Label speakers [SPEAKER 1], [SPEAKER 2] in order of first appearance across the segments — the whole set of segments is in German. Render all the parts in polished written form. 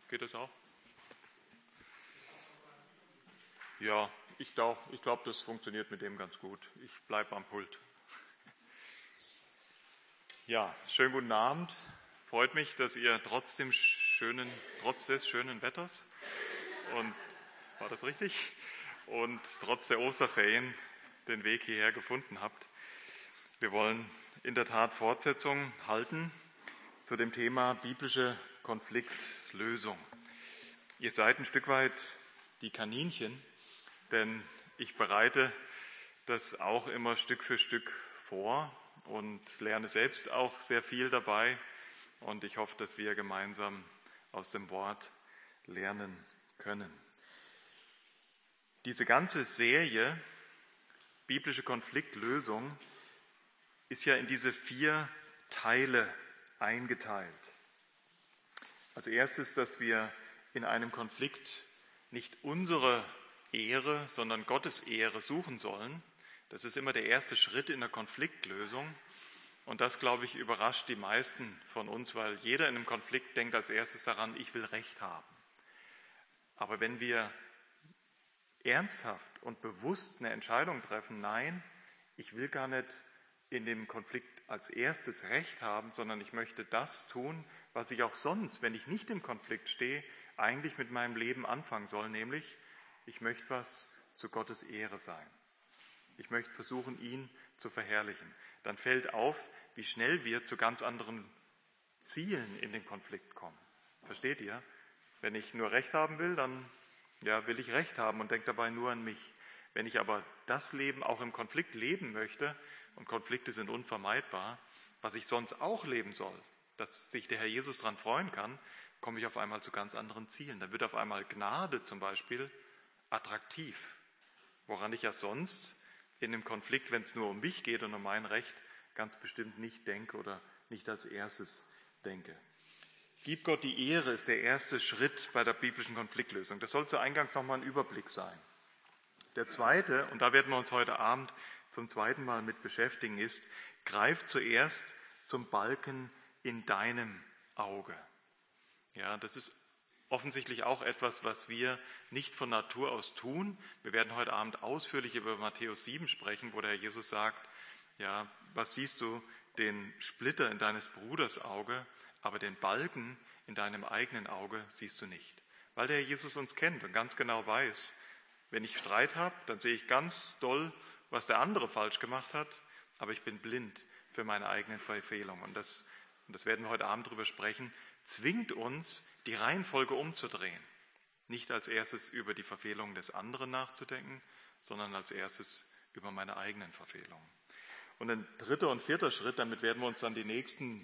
[SPEAKER 1] Geht das auch? Ja, ich glaube, das funktioniert mit dem ganz gut. Ich bleibe am Pult. Ja, schönen guten Abend. Freut mich, dass ihr trotz des schönen Wetters und war das richtig? Und trotz der Osterferien den Weg hierher gefunden habt. Wir wollen in der Tat Fortsetzung halten zu dem Thema biblische Konfliktlösung. Ihr seid ein Stück weit die Kaninchen, denn ich bereite das auch immer Stück für Stück vor und lerne selbst auch sehr viel dabei. Und ich hoffe, dass wir gemeinsam aus dem Wort lernen können. Diese ganze Serie biblische Konfliktlösung ist ja in diese 4 Teile eingeteilt. Als erstes, dass wir in einem Konflikt nicht unsere Ehre, sondern Gottes Ehre suchen sollen. Das ist immer der erste Schritt in der Konfliktlösung. Und das, glaube ich, überrascht die meisten von uns, weil jeder in einem Konflikt denkt als erstes daran, ich will Recht haben. Aber wenn wir ernsthaft und bewusst eine Entscheidung treffen, nein, ich will gar nicht in dem Konflikt als erstes Recht haben, sondern ich möchte das tun, was ich auch sonst, wenn ich nicht im Konflikt stehe, eigentlich mit meinem Leben anfangen soll, nämlich ich möchte was zu Gottes Ehre sein. Ich möchte versuchen, ihn zu verherrlichen. Dann fällt auf, wie schnell wir zu ganz anderen Zielen in den Konflikt kommen. Versteht ihr? Wenn ich nur Recht haben will, dann will ich Recht haben und denke dabei nur an mich. Wenn ich aber das Leben auch im Konflikt leben möchte, und Konflikte sind unvermeidbar, was ich sonst auch leben soll, dass sich der Herr Jesus daran freuen kann, komme ich auf einmal zu ganz anderen Zielen. Dann wird auf einmal Gnade zum Beispiel attraktiv, woran ich ja sonst in dem Konflikt, wenn es nur um mich geht und um mein Recht, ganz bestimmt nicht denke oder nicht als erstes denke. Gib Gott die Ehre ist der erste Schritt bei der biblischen Konfliktlösung. Das soll zu Eingangs nochmal ein Überblick sein. Der zweite, und da werden wir uns heute Abend zum zweiten Mal mit beschäftigen, ist, greif zuerst zum Balken in deinem Auge. Ja, das ist offensichtlich auch etwas, was wir nicht von Natur aus tun. Wir werden heute Abend ausführlich über Matthäus 7 sprechen, wo der Herr Jesus sagt, ja, was siehst du, den Splitter in deines Bruders Auge, aber den Balken in deinem eigenen Auge siehst du nicht. Weil der Herr Jesus uns kennt und ganz genau weiß, wenn ich Streit habe, dann sehe ich ganz doll, was der andere falsch gemacht hat, aber ich bin blind für meine eigenen Verfehlungen. Und das werden wir heute Abend drüber sprechen, zwingt uns, die Reihenfolge umzudrehen. Nicht als erstes über die Verfehlungen des anderen nachzudenken, sondern als erstes über meine eigenen Verfehlungen. Und ein dritter und vierter Schritt, damit werden wir uns dann die nächsten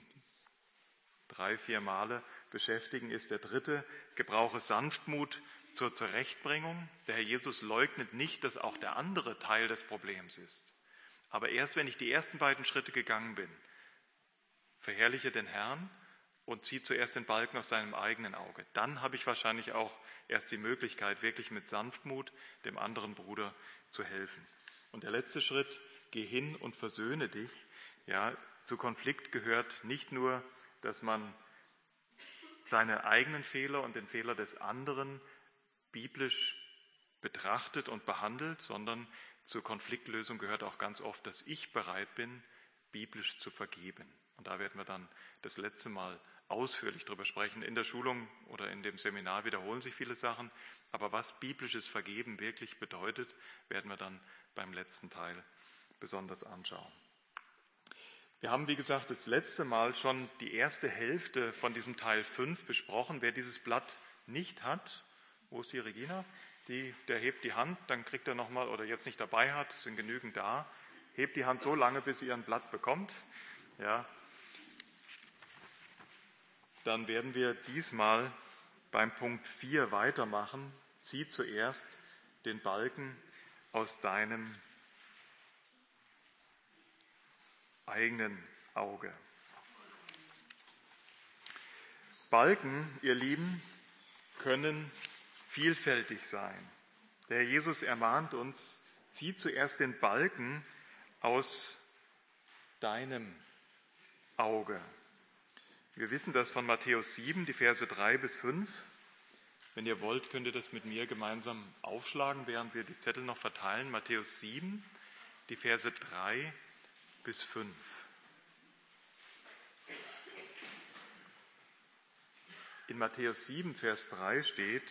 [SPEAKER 1] 3-4 Male beschäftigen, ist der dritte, gebrauche Sanftmut zur Zurechtbringung. Der Herr Jesus leugnet nicht, dass auch der andere Teil des Problems ist. Aber erst wenn ich die ersten beiden Schritte gegangen bin, verherrliche den Herrn und zieh zuerst den Balken aus deinem eigenen Auge. Dann habe ich wahrscheinlich auch erst die Möglichkeit, wirklich mit Sanftmut dem anderen Bruder zu helfen. Und der letzte Schritt, geh hin und versöhne dich. Ja, zu Konflikt gehört nicht nur, dass man seine eigenen Fehler und den Fehler des anderen biblisch betrachtet und behandelt, sondern zur Konfliktlösung gehört auch ganz oft, dass ich bereit bin, biblisch zu vergeben. Und da werden wir dann das letzte Mal ausführlich drüber sprechen. In der Schulung oder in dem Seminar wiederholen sich viele Sachen, aber was biblisches Vergeben wirklich bedeutet, werden wir dann beim letzten Teil besonders anschauen. Wir haben, wie gesagt, das letzte Mal schon die erste Hälfte von diesem Teil 5 besprochen. Wer dieses Blatt nicht hat, wo ist die Regina? Der hebt die Hand, dann kriegt er nochmal, oder jetzt nicht dabei hat, sind genügend da, hebt die Hand so lange, bis ihr ein Blatt bekommt. Ja. Dann werden wir diesmal beim Punkt 4 weitermachen. Zieh zuerst den Balken aus deinem eigenen Auge. Balken, ihr Lieben, können vielfältig sein. Der Herr Jesus ermahnt uns, zieh zuerst den Balken aus deinem Auge. Wir wissen das von Matthäus 7, die Verse 3 bis 5. Wenn ihr wollt, könnt ihr das mit mir gemeinsam aufschlagen, während wir die Zettel noch verteilen. Matthäus 7, die Verse 3 bis 5. In Matthäus 7, Vers 3 steht: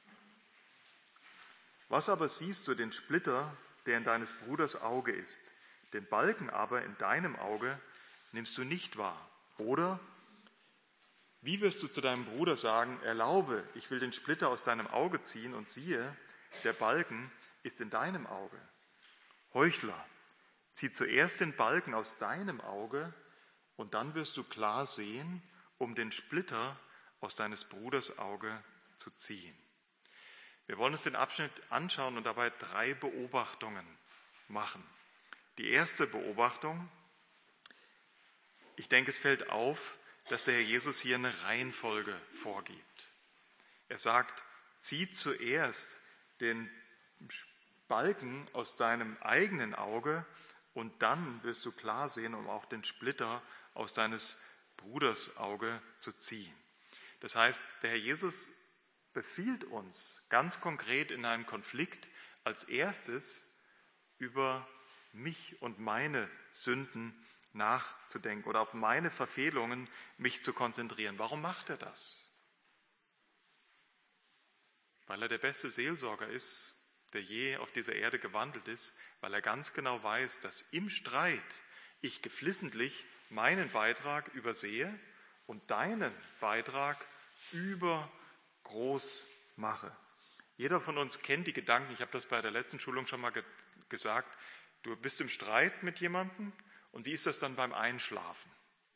[SPEAKER 1] Was aber siehst du den Splitter, der in deines Bruders Auge ist? Den Balken aber in deinem Auge nimmst du nicht wahr. Oder wie wirst du zu deinem Bruder sagen, erlaube, ich will den Splitter aus deinem Auge ziehen, und siehe, der Balken ist in deinem Auge? Heuchler, zieh zuerst den Balken aus deinem Auge, und dann wirst du klar sehen, um den Splitter aus deines Bruders Auge zu ziehen. Wir wollen uns den Abschnitt anschauen und dabei 3 Beobachtungen machen. Die erste Beobachtung: Ich denke, es fällt auf, dass der Herr Jesus hier eine Reihenfolge vorgibt. Er sagt, zieh zuerst den Balken aus deinem eigenen Auge und dann wirst du klar sehen, um auch den Splitter aus deines Bruders Auge zu ziehen. Das heißt, der Herr Jesus befiehlt uns ganz konkret in einem Konflikt als erstes über mich und meine Sünden nachzudenken oder auf meine Verfehlungen mich zu konzentrieren. Warum macht er das? Weil er der beste Seelsorger ist, der je auf dieser Erde gewandelt ist, weil er ganz genau weiß, dass im Streit ich geflissentlich meinen Beitrag übersehe und deinen Beitrag übergroß mache. Jeder von uns kennt die Gedanken, ich habe das bei der letzten Schulung schon mal gesagt, du bist im Streit mit jemandem und wie ist das dann beim Einschlafen?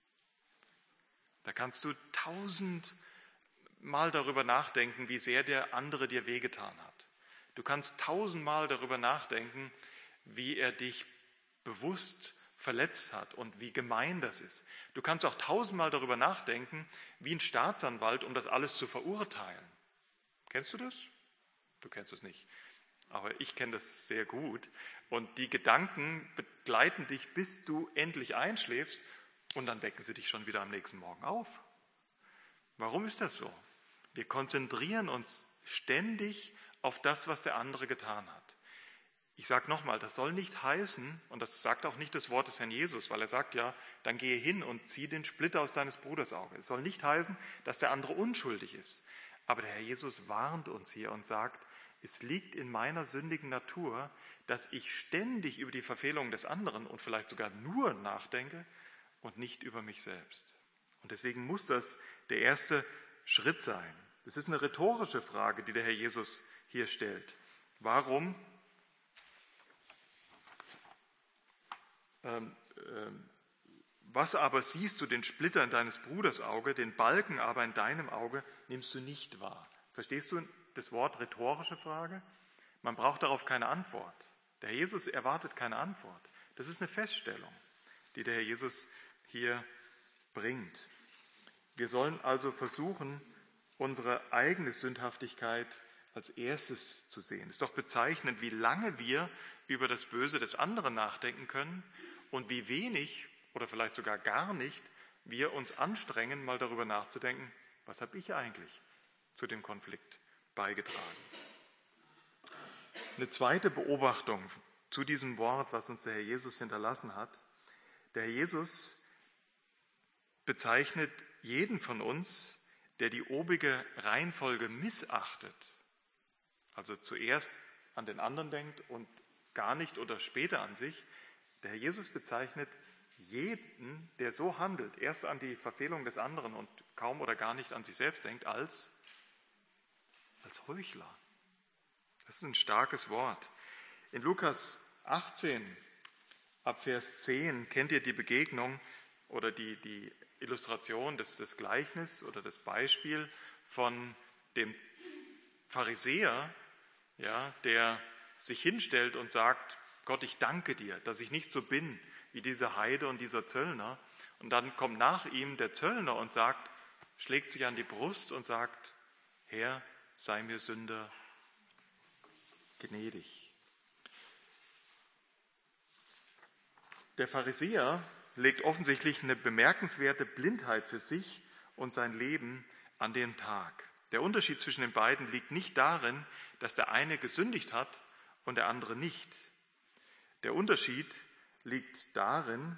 [SPEAKER 1] Da kannst du 1000-mal darüber nachdenken, wie sehr der andere dir wehgetan hat. Du kannst 1000-mal darüber nachdenken, wie er dich bewusst verletzt hat und wie gemein das ist. Du kannst auch 1000-mal darüber nachdenken, wie ein Staatsanwalt, um das alles zu verurteilen. Kennst du das? Du kennst es nicht. Aber ich kenne das sehr gut. Und die Gedanken begleiten dich, bis du endlich einschläfst und dann wecken sie dich schon wieder am nächsten Morgen auf. Warum ist das so? Wir konzentrieren uns ständig auf das, was der andere getan hat. Ich sage nochmal, das soll nicht heißen, und das sagt auch nicht das Wort des Herrn Jesus, weil er sagt ja, dann gehe hin und zieh den Splitter aus deines Bruders Auge. Es soll nicht heißen, dass der andere unschuldig ist. Aber der Herr Jesus warnt uns hier und sagt, es liegt in meiner sündigen Natur, dass ich ständig über die Verfehlungen des anderen und vielleicht sogar nur nachdenke und nicht über mich selbst. Und deswegen muss das der erste Schritt sein. Das ist eine rhetorische Frage, die der Herr Jesus hier stellt. Warum was aber siehst du den Splitter in deines Bruders Auge, den Balken aber in deinem Auge nimmst du nicht wahr? Verstehst du das Wort rhetorische Frage? Man braucht darauf keine Antwort. Der Herr Jesus erwartet keine Antwort. Das ist eine Feststellung, die der Herr Jesus hier bringt. Wir sollen also versuchen, unsere eigene Sündhaftigkeit als erstes zu sehen. Es ist doch bezeichnend, wie lange wir über das Böse des anderen nachdenken können und wie wenig oder vielleicht sogar gar nicht wir uns anstrengen, mal darüber nachzudenken, was habe ich eigentlich zu dem Konflikt beigetragen. Eine zweite Beobachtung zu diesem Wort, was uns der Herr Jesus hinterlassen hat. Der Herr Jesus bezeichnet jeden von uns, der die obige Reihenfolge missachtet, also zuerst an den anderen denkt und gar nicht oder später an sich. Der Herr Jesus bezeichnet jeden, der so handelt, erst an die Verfehlung des anderen und kaum oder gar nicht an sich selbst denkt, als Heuchler. Das ist ein starkes Wort. In Lukas 18, ab Vers 10, kennt ihr die Begegnung oder die Illustration des Gleichnis oder das Beispiel von dem Pharisäer, ja, der sich hinstellt und sagt, Gott, ich danke dir, dass ich nicht so bin wie dieser Heide und dieser Zöllner. Und dann kommt nach ihm der Zöllner und schlägt sich an die Brust und sagt, Herr, sei mir Sünder gnädig. Der Pharisäer legt offensichtlich eine bemerkenswerte Blindheit für sich und sein Leben an den Tag. Der Unterschied zwischen den beiden liegt nicht darin, dass der eine gesündigt hat und der andere nicht. Der Unterschied liegt darin,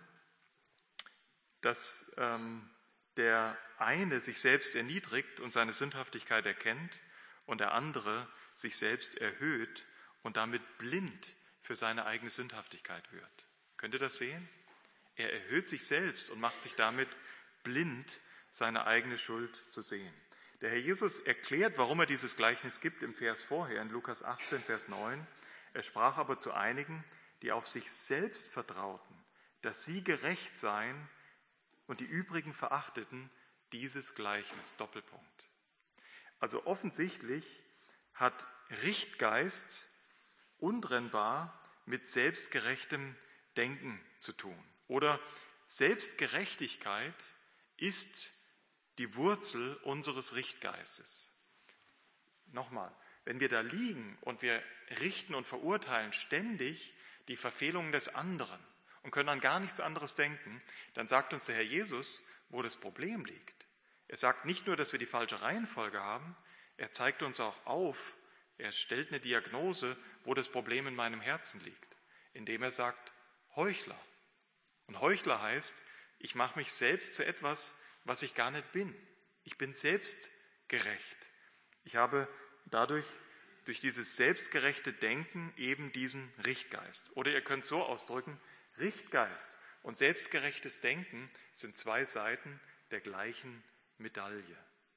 [SPEAKER 1] dass der eine sich selbst erniedrigt und seine Sündhaftigkeit erkennt und der andere sich selbst erhöht und damit blind für seine eigene Sündhaftigkeit wird. Könnt ihr das sehen? Er erhöht sich selbst und macht sich damit blind, seine eigene Schuld zu sehen. Der Herr Jesus erklärt, warum er dieses Gleichnis gibt im Vers vorher, in Lukas 18, Vers 9. Er sprach aber zu einigen, die auf sich selbst vertrauten, dass sie gerecht seien, und die übrigen verachteten dieses Gleichnis. Doppelpunkt. Also offensichtlich hat Richtgeist untrennbar mit selbstgerechtem Denken zu tun. Oder Selbstgerechtigkeit ist die Wurzel unseres Richtgeistes. Nochmal, wenn wir da liegen und wir richten und verurteilen ständig die Verfehlungen des anderen und können an gar nichts anderes denken, dann sagt uns der Herr Jesus, wo das Problem liegt. Er sagt nicht nur, dass wir die falsche Reihenfolge haben, er zeigt uns auch auf, er stellt eine Diagnose, wo das Problem in meinem Herzen liegt, indem er sagt, Heuchler. Und Heuchler heißt, ich mache mich selbst zu etwas, was ich gar nicht bin. Ich bin selbstgerecht. Ich habe dadurch, durch dieses selbstgerechte Denken, eben diesen Richtgeist. Oder ihr könnt es so ausdrücken, Richtgeist und selbstgerechtes Denken sind zwei Seiten der gleichen Medaille.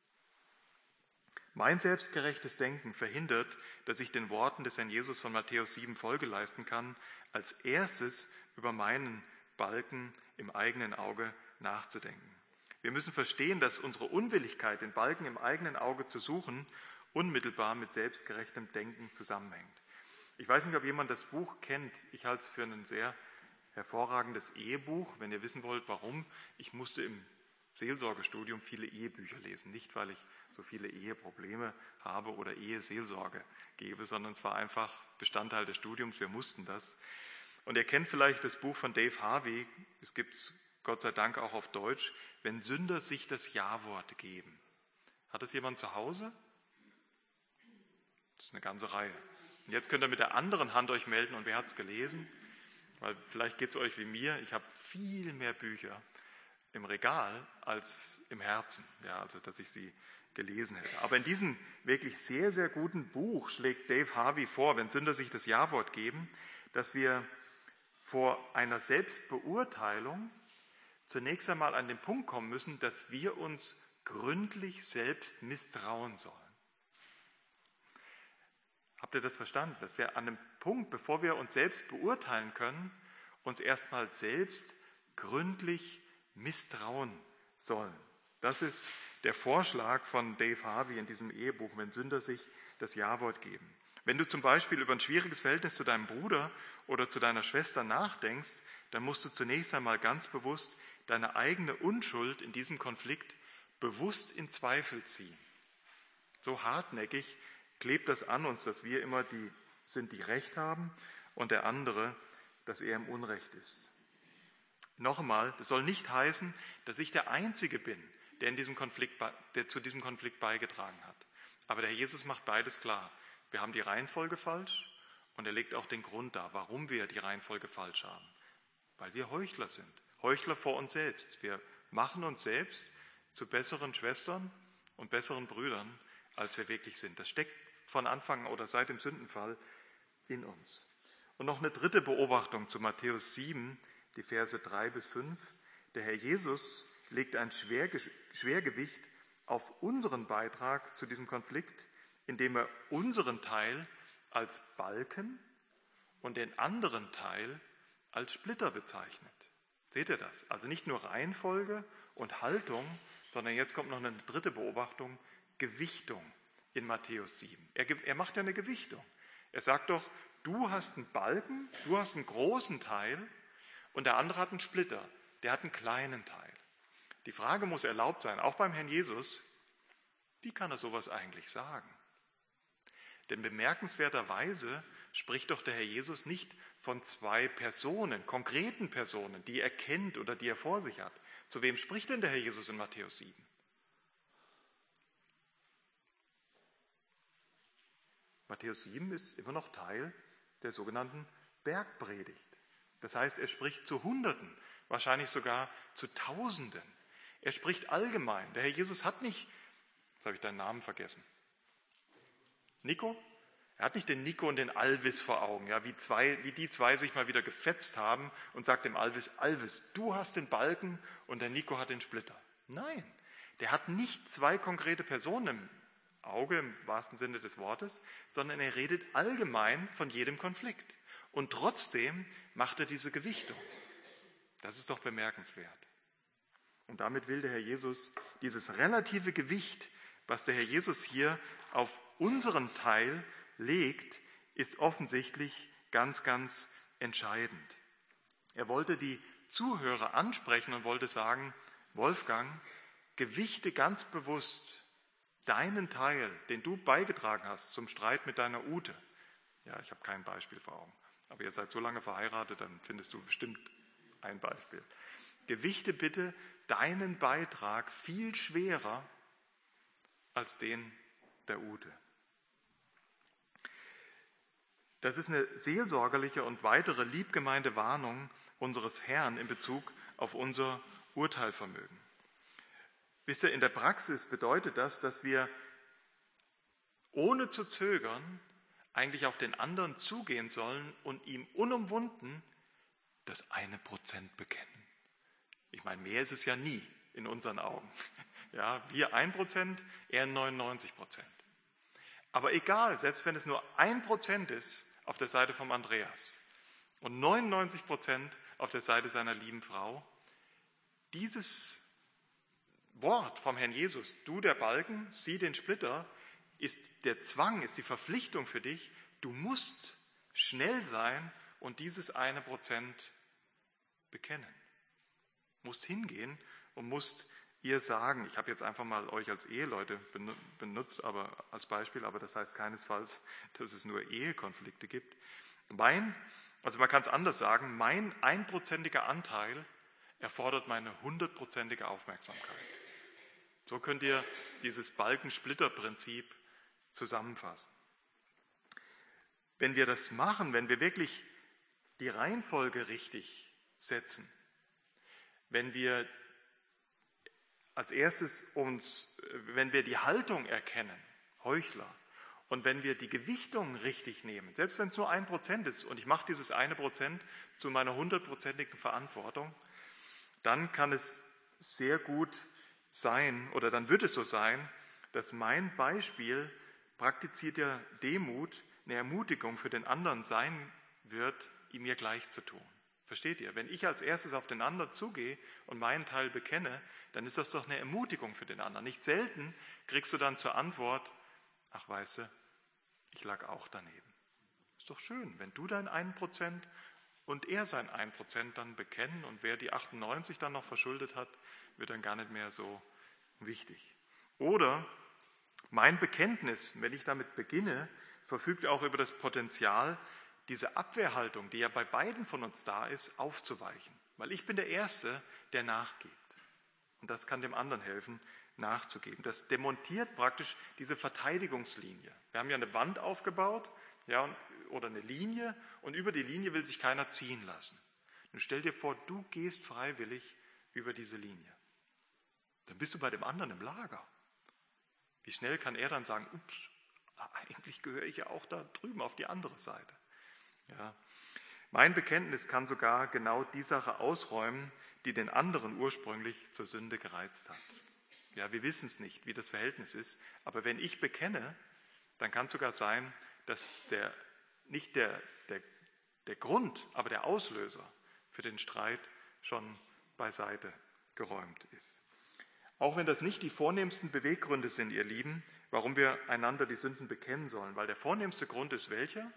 [SPEAKER 1] Mein selbstgerechtes Denken verhindert, dass ich den Worten des Herrn Jesus von Matthäus 7 Folge leisten kann, als erstes über meinen Balken im eigenen Auge nachzudenken. Wir müssen verstehen, dass unsere Unwilligkeit, den Balken im eigenen Auge zu suchen, unmittelbar mit selbstgerechtem Denken zusammenhängt. Ich weiß nicht, ob jemand das Buch kennt. Ich halte es für ein sehr hervorragendes Ehebuch. Wenn ihr wissen wollt, warum, ich musste im Seelsorgestudium viele Ehebücher lesen. Nicht, weil ich so viele Eheprobleme habe oder Eheseelsorge gebe, sondern es war einfach Bestandteil des Studiums. Wir mussten das. Und ihr kennt vielleicht das Buch von Dave Harvey. Es gibt es Gott sei Dank auch auf Deutsch. Wenn Sünder sich das Ja-Wort geben. Hat es jemand zu Hause? Das ist eine ganze Reihe. Und jetzt könnt ihr mit der anderen Hand euch melden und wer hat es gelesen? Weil vielleicht geht es euch wie mir, ich habe viel mehr Bücher im Regal als im Herzen, ja, also dass ich sie gelesen hätte. Aber in diesem wirklich sehr, sehr guten Buch schlägt Dave Harvey vor, wenn Sünder sich das Ja-Wort geben, dass wir vor einer Selbstbeurteilung zunächst einmal an den Punkt kommen müssen, dass wir uns gründlich selbst misstrauen sollen. Habt ihr das verstanden? Dass wir an einem Punkt, bevor wir uns selbst beurteilen können, uns erstmal selbst gründlich misstrauen sollen. Das ist der Vorschlag von Dave Harvey in diesem Ehebuch, wenn Sünder sich das Ja-Wort geben. Wenn du zum Beispiel über ein schwieriges Verhältnis zu deinem Bruder oder zu deiner Schwester nachdenkst, dann musst du zunächst einmal ganz bewusst deine eigene Unschuld in diesem Konflikt bewusst in Zweifel ziehen. So hartnäckig klebt das an uns, dass wir immer die sind, die Recht haben und der andere, dass er im Unrecht ist. Noch einmal, das soll nicht heißen, dass ich der Einzige bin, der zu diesem Konflikt beigetragen hat. Aber der Herr Jesus macht beides klar. Wir haben die Reihenfolge falsch und er legt auch den Grund dar, warum wir die Reihenfolge falsch haben. Weil wir Heuchler sind. Heuchler vor uns selbst. Wir machen uns selbst zu besseren Schwestern und besseren Brüdern, als wir wirklich sind. Das steckt von Anfang oder seit dem Sündenfall in uns. Und noch eine dritte Beobachtung zu Matthäus 7, die Verse 3 bis 5. Der Herr Jesus legt ein Schwergewicht auf unseren Beitrag zu diesem Konflikt, indem er unseren Teil als Balken und den anderen Teil als Splitter bezeichnet. Seht ihr das? Also nicht nur Reihenfolge und Haltung, sondern jetzt kommt noch eine dritte Beobachtung, Gewichtung in Matthäus 7. Er macht ja eine Gewichtung. Er sagt doch, du hast einen Balken, du hast einen großen Teil und der andere hat einen Splitter, der hat einen kleinen Teil. Die Frage muss erlaubt sein, auch beim Herrn Jesus, wie kann er sowas eigentlich sagen? Denn bemerkenswerterweise spricht doch der Herr Jesus nicht von zwei Personen, konkreten Personen, die er kennt oder die er vor sich hat. Zu wem spricht denn der Herr Jesus in Matthäus 7? Matthäus 7 ist immer noch Teil der sogenannten Bergpredigt. Das heißt, er spricht zu Hunderten, wahrscheinlich sogar zu Tausenden. Er spricht allgemein. Der Herr Jesus hat nicht, jetzt habe ich deinen Namen vergessen, Nico? Er hat nicht den Nico und den Alvis vor Augen, ja, wie die zwei sich mal wieder gefetzt haben und sagt dem Alvis, Alvis, du hast den Balken und der Nico hat den Splitter. Nein, der hat nicht zwei konkrete Personen im Auge, im wahrsten Sinne des Wortes, sondern er redet allgemein von jedem Konflikt. Und trotzdem macht er diese Gewichtung. Das ist doch bemerkenswert. Und damit will der Herr Jesus dieses relative Gewicht, was der Herr Jesus hier auf unseren Teil legt, ist offensichtlich ganz, ganz entscheidend. Er wollte die Zuhörer ansprechen und wollte sagen, Wolfgang, gewichte ganz bewusst deinen Teil, den du beigetragen hast zum Streit mit deiner Ute. Ja, ich habe kein Beispiel vor Augen, aber ihr seid so lange verheiratet, dann findest du bestimmt ein Beispiel. Gewichte bitte deinen Beitrag viel schwerer als den der Ute. Das ist eine seelsorgerliche und weitere liebgemeinte Warnung unseres Herrn in Bezug auf unser Urteilvermögen. Wisst ihr, in der Praxis bedeutet das, dass wir ohne zu zögern eigentlich auf den anderen zugehen sollen und ihm unumwunden das 1% bekennen. Ich meine, mehr ist es ja nie in unseren Augen. Ja, wir 1%, er 99%. Aber egal, selbst wenn es nur 1% ist auf der Seite vom Andreas und 99% auf der Seite seiner lieben Frau, dieses Wort vom Herrn Jesus, du der Balken, sie den Splitter, ist der Zwang, ist die Verpflichtung für dich, du musst schnell sein und dieses 1% bekennen. Musst hingehen und musst ihr sagen, ich habe jetzt einfach mal euch als Eheleute benutzt, aber als Beispiel, aber das heißt keinesfalls, dass es nur Ehekonflikte gibt. Also man kann es anders sagen, mein 1%iger Anteil erfordert meine 100%ige Aufmerksamkeit. So könnt ihr dieses Balken-Splitter-Prinzip zusammenfassen. Wenn wir das machen, wenn wir wirklich die Reihenfolge richtig setzen, wenn wir als erstes wenn wir die Haltung erkennen, Heuchler, und wenn wir die Gewichtung richtig nehmen, selbst wenn es nur 1% ist und ich mache dieses 1% zu meiner 100%igen Verantwortung, dann kann es sehr gut sein, oder dann wird es so sein, dass mein Beispiel praktizierter Demut eine Ermutigung für den anderen sein wird, ihm mir gleich zu tun. Versteht ihr? Wenn ich als erstes auf den anderen zugehe und meinen Teil bekenne, dann ist das doch eine Ermutigung für den anderen. Nicht selten kriegst du dann zur Antwort, ach weißt du, ich lag auch daneben. Ist doch schön, wenn du dein 1% und er sein 1% dann bekennen und wer die 98 dann noch verschuldet hat, wird dann gar nicht mehr so wichtig. Oder mein Bekenntnis, wenn ich damit beginne, verfügt auch über das Potenzial, diese Abwehrhaltung, die ja bei beiden von uns da ist, aufzuweichen. Weil ich bin der Erste, der nachgibt. Und das kann dem anderen helfen, nachzugeben. Das demontiert praktisch diese Verteidigungslinie. Wir haben ja eine Wand aufgebaut, ja, oder eine Linie, und über die Linie will sich keiner ziehen lassen. Nun stell dir vor, du gehst freiwillig über diese Linie. Dann bist du bei dem anderen im Lager. Wie schnell kann er dann sagen, ups, eigentlich gehöre ich ja auch da drüben auf die andere Seite. Ja. Mein Bekenntnis kann sogar genau die Sache ausräumen, die den anderen ursprünglich zur Sünde gereizt hat. Ja, wir wissen es nicht, wie das Verhältnis ist, aber wenn ich bekenne, dann kann es sogar sein, dass nicht der Grund, aber der Auslöser für den Streit schon beiseite geräumt ist. Auch wenn das nicht die vornehmsten Beweggründe sind, ihr Lieben, warum wir einander die Sünden bekennen sollen, weil der vornehmste Grund ist welcher?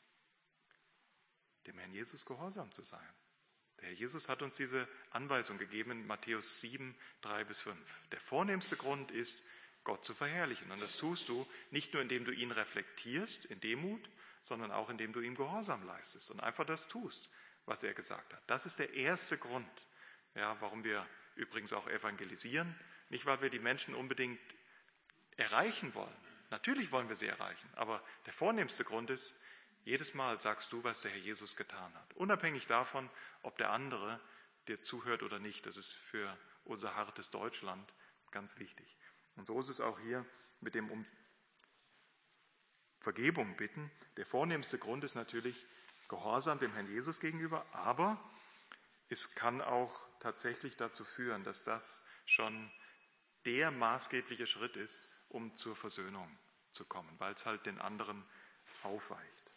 [SPEAKER 1] Dem Herrn Jesus gehorsam zu sein. Der Herr Jesus hat uns diese Anweisung gegeben in Matthäus 7, 3-5. Der vornehmste Grund ist, Gott zu verherrlichen. Und das tust du nicht nur, indem du ihn reflektierst in Demut, sondern auch, indem du ihm Gehorsam leistest und einfach das tust, was er gesagt hat. Das ist der erste Grund, ja, warum wir übrigens auch evangelisieren. Nicht, weil wir die Menschen unbedingt erreichen wollen, Natürlich wollen wir sie erreichen, aber der vornehmste Grund ist, jedes Mal sagst du, was der Herr Jesus getan hat. Unabhängig davon, ob der andere dir zuhört oder nicht. Das ist für unser hartes Deutschland ganz wichtig. Und so ist es auch hier mit dem um Vergebung bitten. Der vornehmste Grund ist natürlich Gehorsam dem Herrn Jesus gegenüber, aber es kann auch tatsächlich dazu führen, dass das schon der maßgebliche Schritt ist, um zur Versöhnung zu kommen, weil es halt den anderen aufweicht.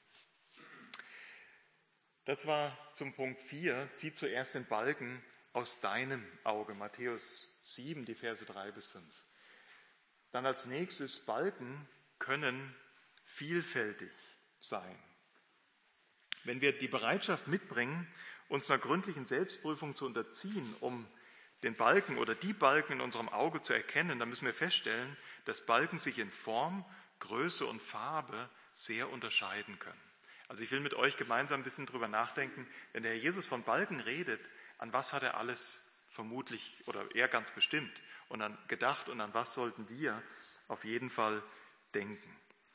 [SPEAKER 1] Das war zum Punkt 4. Zieh zuerst den Balken aus deinem Auge. Matthäus 7, die Verse 3 bis 5. Dann als nächstes, Balken können vielfältig sein. Wenn wir die Bereitschaft mitbringen, uns einer gründlichen Selbstprüfung zu unterziehen, um den Balken oder die Balken in unserem Auge zu erkennen, dann müssen wir feststellen, dass Balken sich in Form, Größe und Farbe sehr unterscheiden können. Also ich will mit euch gemeinsam ein bisschen drüber nachdenken, wenn der Herr Jesus von Balken redet, an was hat er alles vermutlich oder er ganz bestimmt und an gedacht und an was sollten wir auf jeden Fall denken.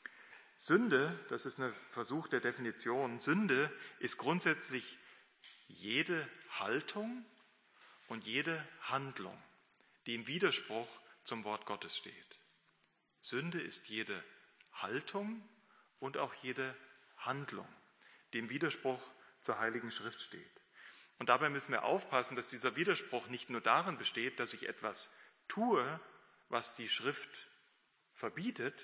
[SPEAKER 1] Sünde, das ist ein Versuch der Definition, Sünde ist grundsätzlich jede Haltung und jede Handlung, die im Widerspruch zum Wort Gottes steht. Sünde ist jede Haltung und auch jede Handlung, die im Widerspruch zur Heiligen Schrift steht. Und dabei müssen wir aufpassen, dass dieser Widerspruch nicht nur darin besteht, dass ich etwas tue, was die Schrift verbietet,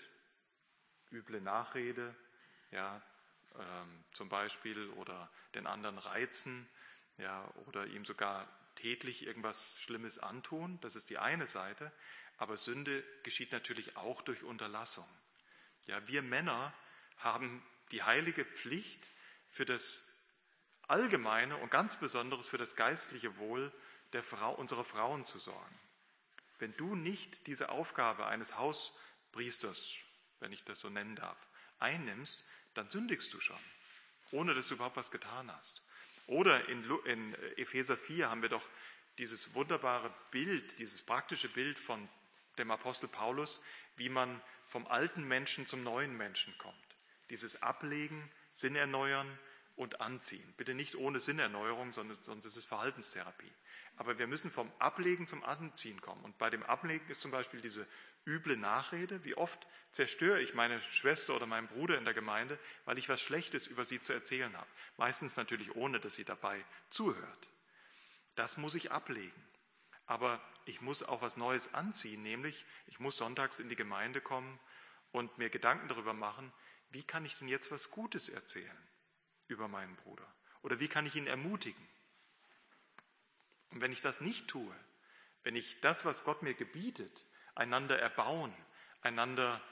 [SPEAKER 1] üble Nachrede, ja, zum Beispiel, oder den anderen reizen, ja, oder ihm sogar tätlich irgendwas Schlimmes antun. Das ist die eine Seite. Aber Sünde geschieht natürlich auch durch Unterlassung. Ja, wir Männer haben die heilige Pflicht, für das allgemeine und ganz besonders für das geistliche Wohl unserer Frauen zu sorgen. Wenn du nicht diese Aufgabe eines Hauspriesters, wenn ich das so nennen darf, einnimmst, dann sündigst du schon, ohne dass du überhaupt was getan hast. Oder in Epheser 4 haben wir doch dieses wunderbare Bild, dieses praktische Bild von dem Apostel Paulus, wie man vom alten Menschen zum neuen Menschen kommt. Dieses Ablegen, Sinn erneuern und anziehen. Bitte nicht ohne Sinnerneuerung, sonst ist es Verhaltenstherapie. Aber wir müssen vom Ablegen zum Anziehen kommen. Und bei dem Ablegen ist zum Beispiel diese üble Nachrede. Wie oft zerstöre ich meine Schwester oder meinen Bruder in der Gemeinde, weil ich was Schlechtes über sie zu erzählen habe. Meistens natürlich ohne, dass sie dabei zuhört. Das muss ich ablegen. Aber ich muss auch was Neues anziehen, nämlich ich muss sonntags in die Gemeinde kommen und mir Gedanken darüber machen, wie kann ich denn jetzt was Gutes erzählen über meinen Bruder? Oder wie kann ich ihn ermutigen? Und wenn ich das nicht tue, wenn ich das, was Gott mir gebietet, einander erbauen, einander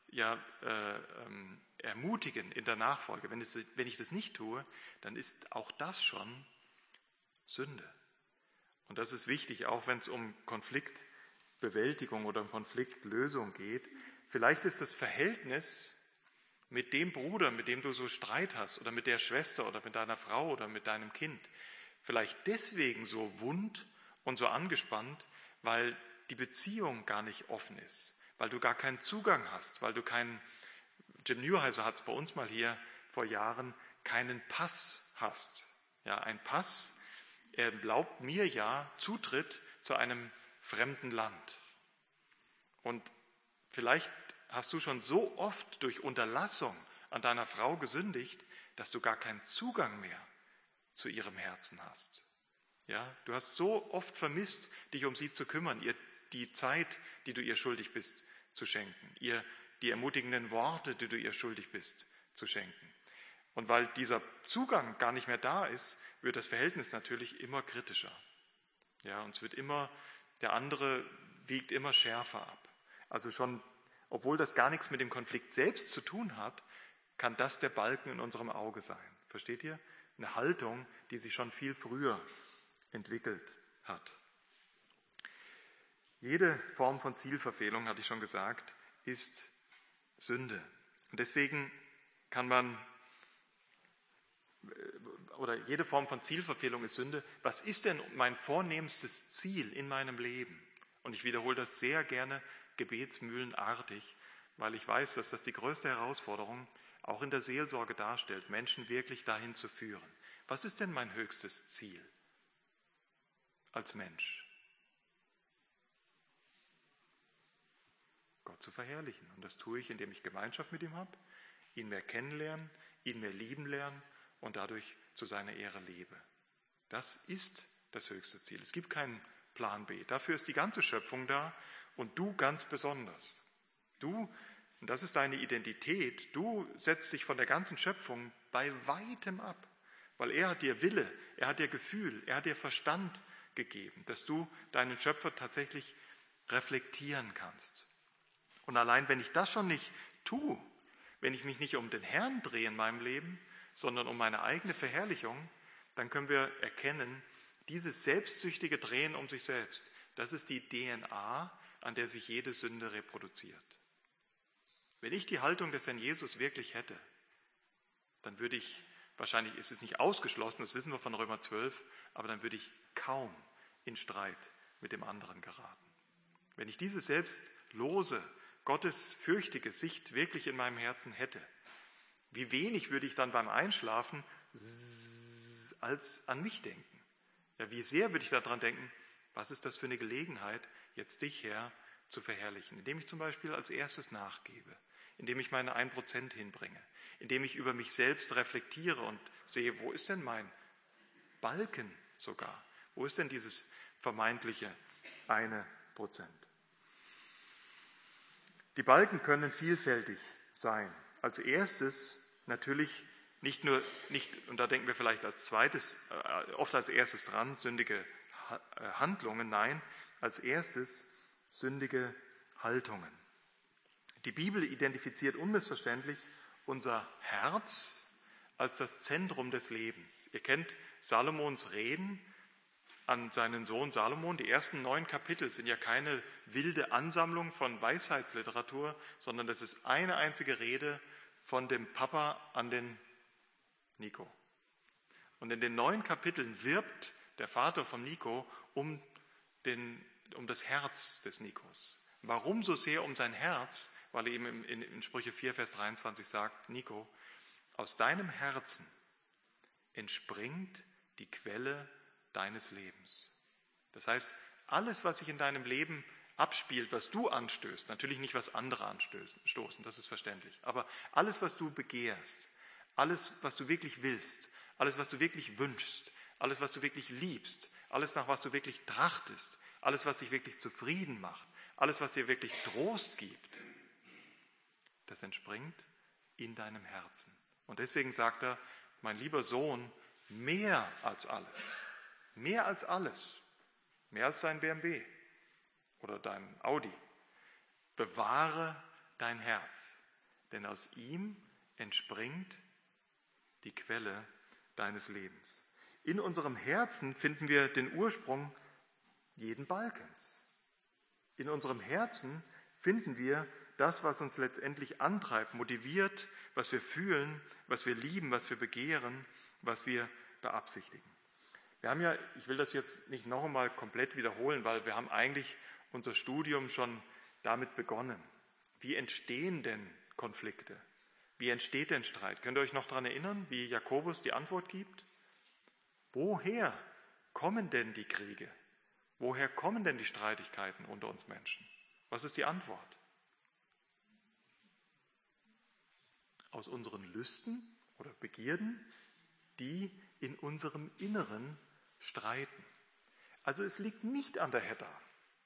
[SPEAKER 1] ermutigen in der Nachfolge, wenn ich das nicht tue, dann ist auch das schon Sünde. Und das ist wichtig, auch wenn es um Konfliktbewältigung oder um Konfliktlösung geht. Vielleicht ist das Verhältnis mit dem Bruder, mit dem du so Streit hast, oder mit der Schwester oder mit deiner Frau oder mit deinem Kind, vielleicht deswegen so wund und so angespannt, weil die Beziehung gar nicht offen ist, weil du gar keinen Zugang hast, weil du keinen, Jim Newheiser hat es bei uns mal hier vor Jahren, keinen Pass hast. Ja, ein Pass, er erlaubt mir ja Zutritt zu einem fremden Land. Und vielleicht hast du schon so oft durch Unterlassung an deiner Frau gesündigt, dass du gar keinen Zugang mehr zu ihrem Herzen hast. Ja, du hast so oft vermisst, dich um sie zu kümmern, ihr die Zeit, die du ihr schuldig bist, zu schenken, ihr die ermutigenden Worte, die du ihr schuldig bist, zu schenken. Und weil dieser Zugang gar nicht mehr da ist, wird das Verhältnis natürlich immer kritischer. Ja, und es wird immer, der andere wiegt immer schärfer ab. Also schon, obwohl das gar nichts mit dem Konflikt selbst zu tun hat, kann das der Balken in unserem Auge sein. Versteht ihr? Eine Haltung, die sich schon viel früher entwickelt hat. Jede Form von Zielverfehlung, hatte ich schon gesagt, ist Sünde. Und deswegen kann man, oder jede Form von Zielverfehlung ist Sünde. Was ist denn mein vornehmstes Ziel in meinem Leben? Und ich wiederhole das sehr gerne gebetsmühlenartig. weil ich weiß, dass das die größte Herausforderung auch in der Seelsorge darstellt, Menschen wirklich dahin zu führen. Was ist denn mein höchstes Ziel als Mensch? Gott zu verherrlichen. Und das tue ich, indem ich Gemeinschaft mit ihm habe, ihn mehr kennenlernen, ihn mehr lieben lernen und dadurch zu seiner Ehre lebe. Das ist das höchste Ziel. Es gibt keinen Plan B. Dafür ist die ganze Schöpfung da und du ganz besonders. Du, und das ist deine Identität, du setzt dich von der ganzen Schöpfung bei weitem ab, weil er hat dir Wille, er hat dir Gefühl, er hat dir Verstand gegeben, dass du deinen Schöpfer tatsächlich reflektieren kannst. Und allein wenn ich das schon nicht tue, wenn ich mich nicht um den Herrn drehe in meinem Leben, sondern um meine eigene Verherrlichung, dann können wir erkennen, dieses selbstsüchtige Drehen um sich selbst, das ist die DNA, an der sich jede Sünde reproduziert. Wenn ich die Haltung des Herrn Jesus wirklich hätte, dann würde ich, wahrscheinlich ist es nicht ausgeschlossen, das wissen wir von Römer 12, aber dann würde ich kaum in Streit mit dem anderen geraten. Wenn ich diese selbstlose, gottesfürchtige Sicht wirklich in meinem Herzen hätte, wie wenig würde ich dann beim Einschlafen als an mich denken? Ja, wie sehr würde ich daran denken, was ist das für eine Gelegenheit, jetzt dich, Herr, zu verherrlichen? Indem ich zum Beispiel als erstes nachgebe, indem ich meine 1% hinbringe, indem ich über mich selbst reflektiere und sehe, wo ist denn mein Balken sogar? Wo ist denn dieses vermeintliche 1%? Die Balken können vielfältig sein. Als erstes natürlich und da denken wir vielleicht als zweites, oft als erstes dran, sündige Handlungen, nein, als erstes sündige Haltungen. Die Bibel identifiziert unmissverständlich unser Herz als das Zentrum des Lebens. Ihr kennt Salomons Reden an seinen Sohn Salomon. Die ersten 9 Kapitel sind ja keine wilde Ansammlung von Weisheitsliteratur, sondern das ist eine einzige Rede von dem Papa an den Nico. Und in den 9 Kapiteln wirbt der Vater von Nico um das Herz des Nikos. Warum so sehr um sein Herz? Weil er ihm in Sprüche 4, Vers 23 sagt, Nico, aus deinem Herzen entspringt die Quelle deines Lebens. Das heißt, alles, was sich in deinem Leben abspielt, was du anstößt, natürlich nicht, was andere anstoßen, das ist verständlich, aber alles, was du begehrst, alles, was du wirklich willst, alles, was du wirklich wünschst, alles, was du wirklich liebst, alles, nach was du wirklich trachtest, alles, was dich wirklich zufrieden macht, alles, was dir wirklich Trost gibt, das entspringt in deinem Herzen. Und deswegen sagt er, mein lieber Sohn, mehr als alles, mehr als dein BMW oder dein Audi, bewahre dein Herz, denn aus ihm entspringt die Quelle deines Lebens. In unserem Herzen finden wir den Ursprung jeden Balkens. In unserem Herzen finden wir das, was uns letztendlich antreibt, motiviert, was wir fühlen, was wir lieben, was wir begehren, was wir beabsichtigen. Wir haben ja, ich will das jetzt nicht noch einmal komplett wiederholen, weil wir haben eigentlich unser Studium schon damit begonnen. Wie entstehen denn Konflikte? Wie entsteht denn Streit? Könnt ihr euch noch daran erinnern, wie Jakobus die Antwort gibt? Woher kommen denn die Kriege? Woher kommen denn die Streitigkeiten unter uns Menschen? Was ist die Antwort? Aus unseren Lüsten oder Begierden, die in unserem Inneren streiten. Also es liegt nicht an der Hedda.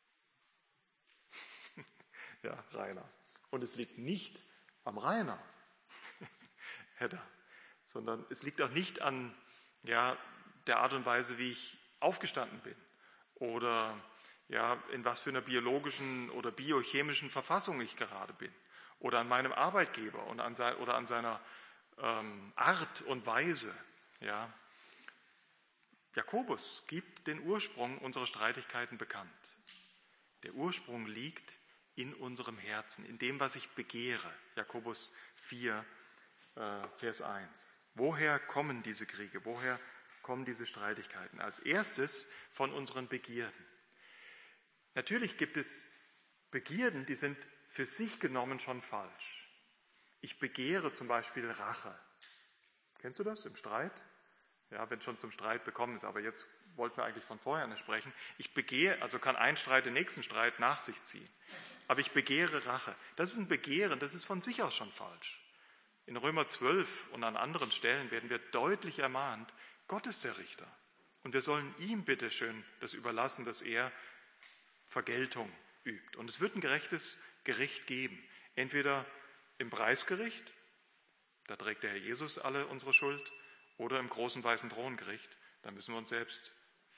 [SPEAKER 1] Ja, Rainer. Und es liegt nicht am Rainer, Hedda, sondern es liegt auch nicht an der Art und Weise, wie ich aufgestanden bin oder in was für einer biologischen oder biochemischen Verfassung ich gerade bin oder an meinem Arbeitgeber und an seiner Art und Weise. Ja. Jakobus gibt den Ursprung unserer Streitigkeiten bekannt. Der Ursprung liegt in unserem Herzen, in dem, was ich begehre. Jakobus 4, Vers 1. Woher kommen diese Kriege? Woher kommen diese Streitigkeiten? Als erstes von unseren Begierden. Natürlich gibt es Begierden, die sind für sich genommen schon falsch. Ich begehre zum Beispiel Rache. Kennst du das im Streit? Ja, wenn es schon zum Streit gekommen ist, aber jetzt wollten wir eigentlich von vorher nicht sprechen. Ich begehre, also kann ein Streit den nächsten Streit nach sich ziehen. Aber ich begehre Rache. Das ist ein Begehren, das ist von sich aus schon falsch. In Römer 12 und an anderen Stellen werden wir deutlich ermahnt, Gott ist der Richter. Und wir sollen ihm bitteschön das überlassen, dass er Vergeltung übt. Und es wird ein gerechtes Gericht geben. Entweder im Preisgericht, da trägt der Herr Jesus alle unsere Schuld, oder im großen weißen Throngericht, da müssen wir uns selbst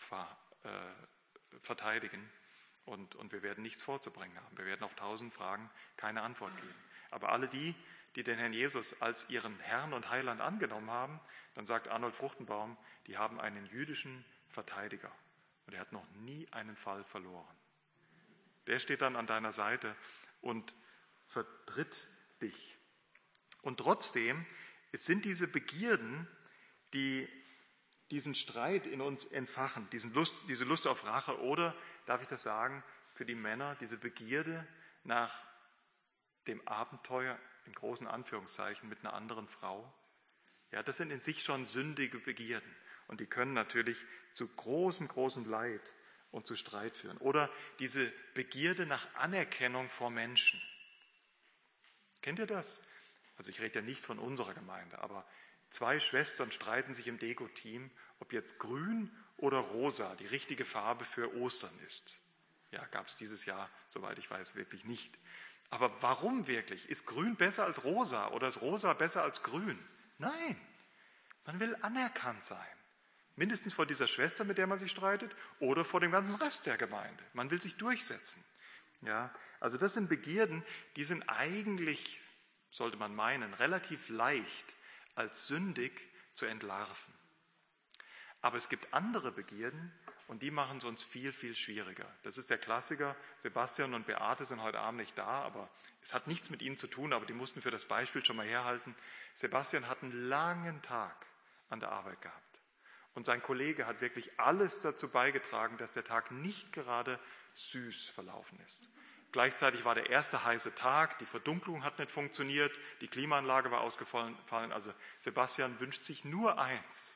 [SPEAKER 1] verteidigen und wir werden nichts vorzubringen haben. Wir werden auf 1000 Fragen keine Antwort geben. Aber alle die den Herrn Jesus als ihren Herrn und Heiland angenommen haben, dann sagt Arnold Fruchtenbaum, die haben einen jüdischen Verteidiger. Und er hat noch nie einen Fall verloren. Der steht dann an deiner Seite und vertritt dich. Und trotzdem, es sind diese Begierden, die diesen Streit in uns entfachen, diese Lust auf Rache oder, darf ich das sagen, für die Männer, diese Begierde nach dem Abenteuer, in großen Anführungszeichen, mit einer anderen Frau. Ja, das sind in sich schon sündige Begierden und die können natürlich zu großem Leid und zu Streit führen. Oder diese Begierde nach Anerkennung vor Menschen. Kennt ihr das? Also ich rede ja nicht von unserer Gemeinde, aber 2 Schwestern streiten sich im Deko-Team, ob jetzt grün oder rosa die richtige Farbe für Ostern ist. Ja, gab es dieses Jahr, soweit ich weiß, wirklich nicht. Aber warum wirklich? Ist grün besser als rosa oder ist rosa besser als grün? Nein, man will anerkannt sein. Mindestens vor dieser Schwester, mit der man sich streitet, oder vor dem ganzen Rest der Gemeinde. Man will sich durchsetzen. Ja, also das sind Begierden, die sind eigentlich, sollte man meinen, relativ leicht als sündig zu entlarven. Aber es gibt andere Begierden und die machen es uns viel schwieriger. Das ist der Klassiker. Sebastian und Beate sind heute Abend nicht da, aber es hat nichts mit ihnen zu tun, aber die mussten für das Beispiel schon mal herhalten. Sebastian hat einen langen Tag an der Arbeit gehabt und sein Kollege hat wirklich alles dazu beigetragen, dass der Tag nicht gerade süß verlaufen ist. Gleichzeitig war der erste heiße Tag, die Verdunklung hat nicht funktioniert, die Klimaanlage war ausgefallen. Also Sebastian wünscht sich nur eins: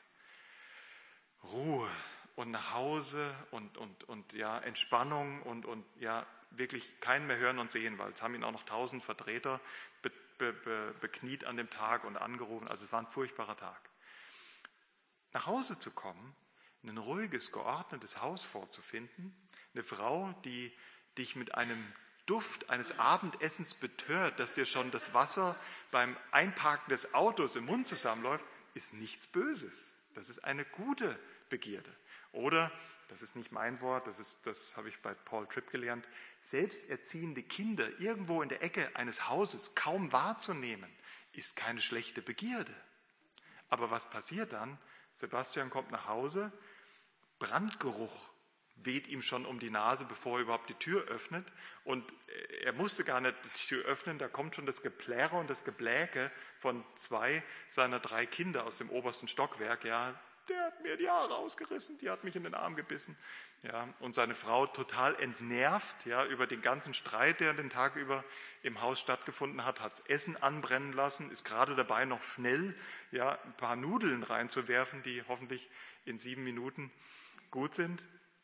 [SPEAKER 1] Ruhe und nach Hause und ja, Entspannung und ja, wirklich keinen mehr hören und sehen, weil es haben ihn auch noch 1000 Vertreter bekniet an dem Tag und angerufen. Also es war ein furchtbarer Tag. Nach Hause zu kommen, ein ruhiges, geordnetes Haus vorzufinden, eine Frau, die dich mit einem Duft eines Abendessens betört, dass dir schon das Wasser beim Einparken des Autos im Mund zusammenläuft, ist nichts Böses. Das ist eine gute Begierde. Oder, das ist nicht mein Wort, das habe ich bei Paul Tripp gelernt, selbsterziehende Kinder irgendwo in der Ecke eines Hauses kaum wahrzunehmen, ist keine schlechte Begierde. Aber was passiert dann? Sebastian kommt nach Hause, Brandgeruch weht ihm schon um die Nase, bevor er überhaupt die Tür öffnet. Und er musste gar nicht die Tür öffnen, da kommt schon das Geplärre und das Gebläke von 2 seiner 3 Kinder aus dem obersten Stockwerk. Ja, der hat mir die Haare ausgerissen, die hat mich in den Arm gebissen. Ja, und seine Frau total entnervt, ja, über den ganzen Streit, der den Tag über im Haus stattgefunden hat, hat das Essen anbrennen lassen, ist gerade dabei, noch schnell ja, ein paar Nudeln reinzuwerfen, die hoffentlich in 7 Minuten gut sind.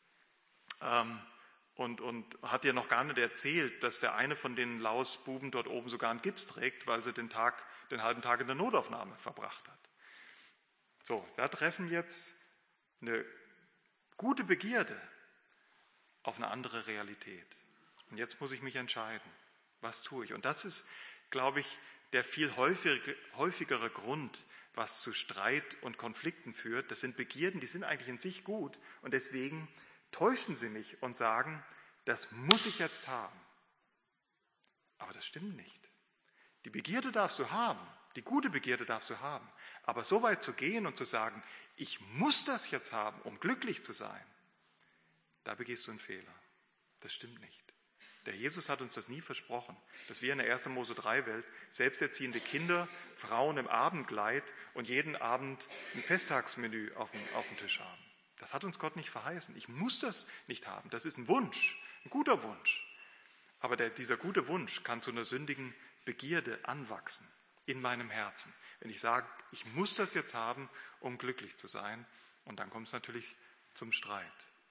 [SPEAKER 1] Und hat ihr noch gar nicht erzählt, dass der eine von den Lausbuben dort oben sogar einen Gips trägt, weil sie den halben Tag in der Notaufnahme verbracht hat. So, da treffen jetzt eine gute Begierde auf eine andere Realität. Und jetzt muss ich mich entscheiden, was tue ich? Und das ist, glaube ich, der viel häufigere Grund, was zu Streit und Konflikten führt. Das sind Begierden, die sind eigentlich in sich gut und deswegen täuschen sie mich und sagen, das muss ich jetzt haben. Aber das stimmt nicht. Die Begierde darfst du haben, die gute Begierde darfst du haben. Aber so weit zu gehen und zu sagen, ich muss das jetzt haben, um glücklich zu sein, da begehst du einen Fehler. Das stimmt nicht. Der Jesus hat uns das nie versprochen, dass wir in der 1. Mose 3 Welt selbsterziehende Kinder, Frauen im Abendkleid und jeden Abend ein Festtagsmenü auf dem Tisch haben. Das hat uns Gott nicht verheißen. Ich muss das nicht haben. Das ist ein Wunsch, ein guter Wunsch. Aber dieser gute Wunsch kann zu einer sündigen Begierde anwachsen in meinem Herzen. Wenn ich sage, ich muss das jetzt haben, um glücklich zu sein, und dann kommt es natürlich zum Streit.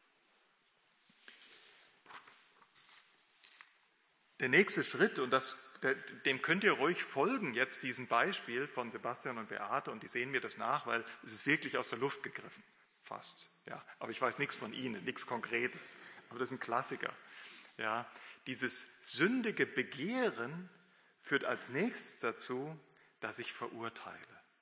[SPEAKER 1] Der nächste Schritt, und dem könnt ihr ruhig folgen, jetzt diesem Beispiel von Sebastian und Beate, und die sehen mir das nach, weil es ist wirklich aus der Luft gegriffen, fast. Ja, aber ich weiß nichts von ihnen, nichts Konkretes. Aber das ist ein Klassiker. Ja, dieses sündige Begehren führt als nächstes dazu, dass ich verurteile.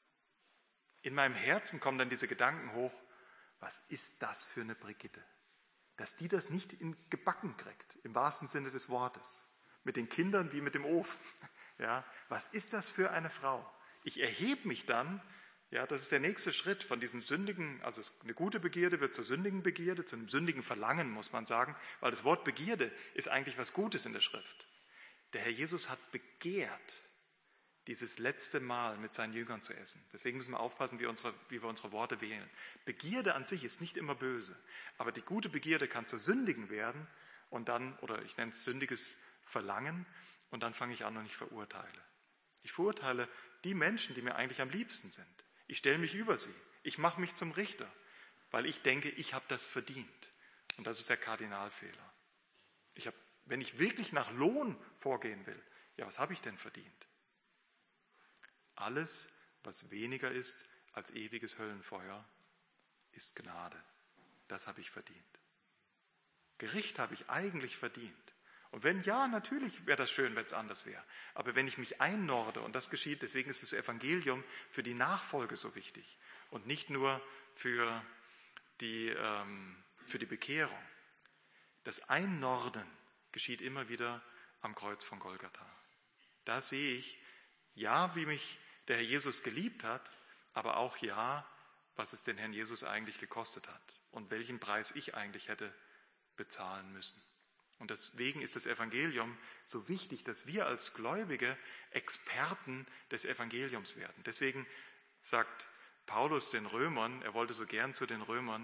[SPEAKER 1] In meinem Herzen kommen dann diese Gedanken hoch, was ist das für eine Brigitte? Dass die das nicht gebacken kriegt, im wahrsten Sinne des Wortes. Mit den Kindern wie mit dem Ofen. Ja, was ist das für eine Frau? Ich erhebe mich dann, ja, das ist der nächste Schritt von diesem sündigen, also eine gute Begierde wird zur sündigen Begierde, zu einem sündigen Verlangen, muss man sagen, weil das Wort Begierde ist eigentlich was Gutes in der Schrift. Der Herr Jesus hat begehrt, dieses letzte Mal mit seinen Jüngern zu essen. Deswegen müssen wir aufpassen, wie wir unsere Worte wählen. Begierde an sich ist nicht immer böse, aber die gute Begierde kann zur sündigen werden und dann, oder ich nenne es sündiges Verlangen, und dann fange ich an und ich verurteile. Ich verurteile die Menschen, die mir eigentlich am liebsten sind. Ich stelle mich über sie. Ich mache mich zum Richter, weil ich denke, ich habe das verdient. Und das ist der Kardinalfehler. Wenn ich wirklich nach Lohn vorgehen will, ja, was habe ich denn verdient? Alles, was weniger ist als ewiges Höllenfeuer, ist Gnade. Das habe ich verdient. Gericht habe ich eigentlich verdient. Und wenn ja, natürlich wäre das schön, wenn es anders wäre. Aber wenn ich mich einnorde, und das geschieht, deswegen ist das Evangelium für die Nachfolge so wichtig und nicht nur für die Bekehrung. Das Einnorden geschieht immer wieder am Kreuz von Golgatha. Da sehe ich, ja, wie mich der Herr Jesus geliebt hat, aber auch ja, was es den Herrn Jesus eigentlich gekostet hat und welchen Preis ich eigentlich hätte bezahlen müssen. Und deswegen ist das Evangelium so wichtig, dass wir als Gläubige Experten des Evangeliums werden. Deswegen sagt Paulus den Römern, er wollte so gern zu den Römern,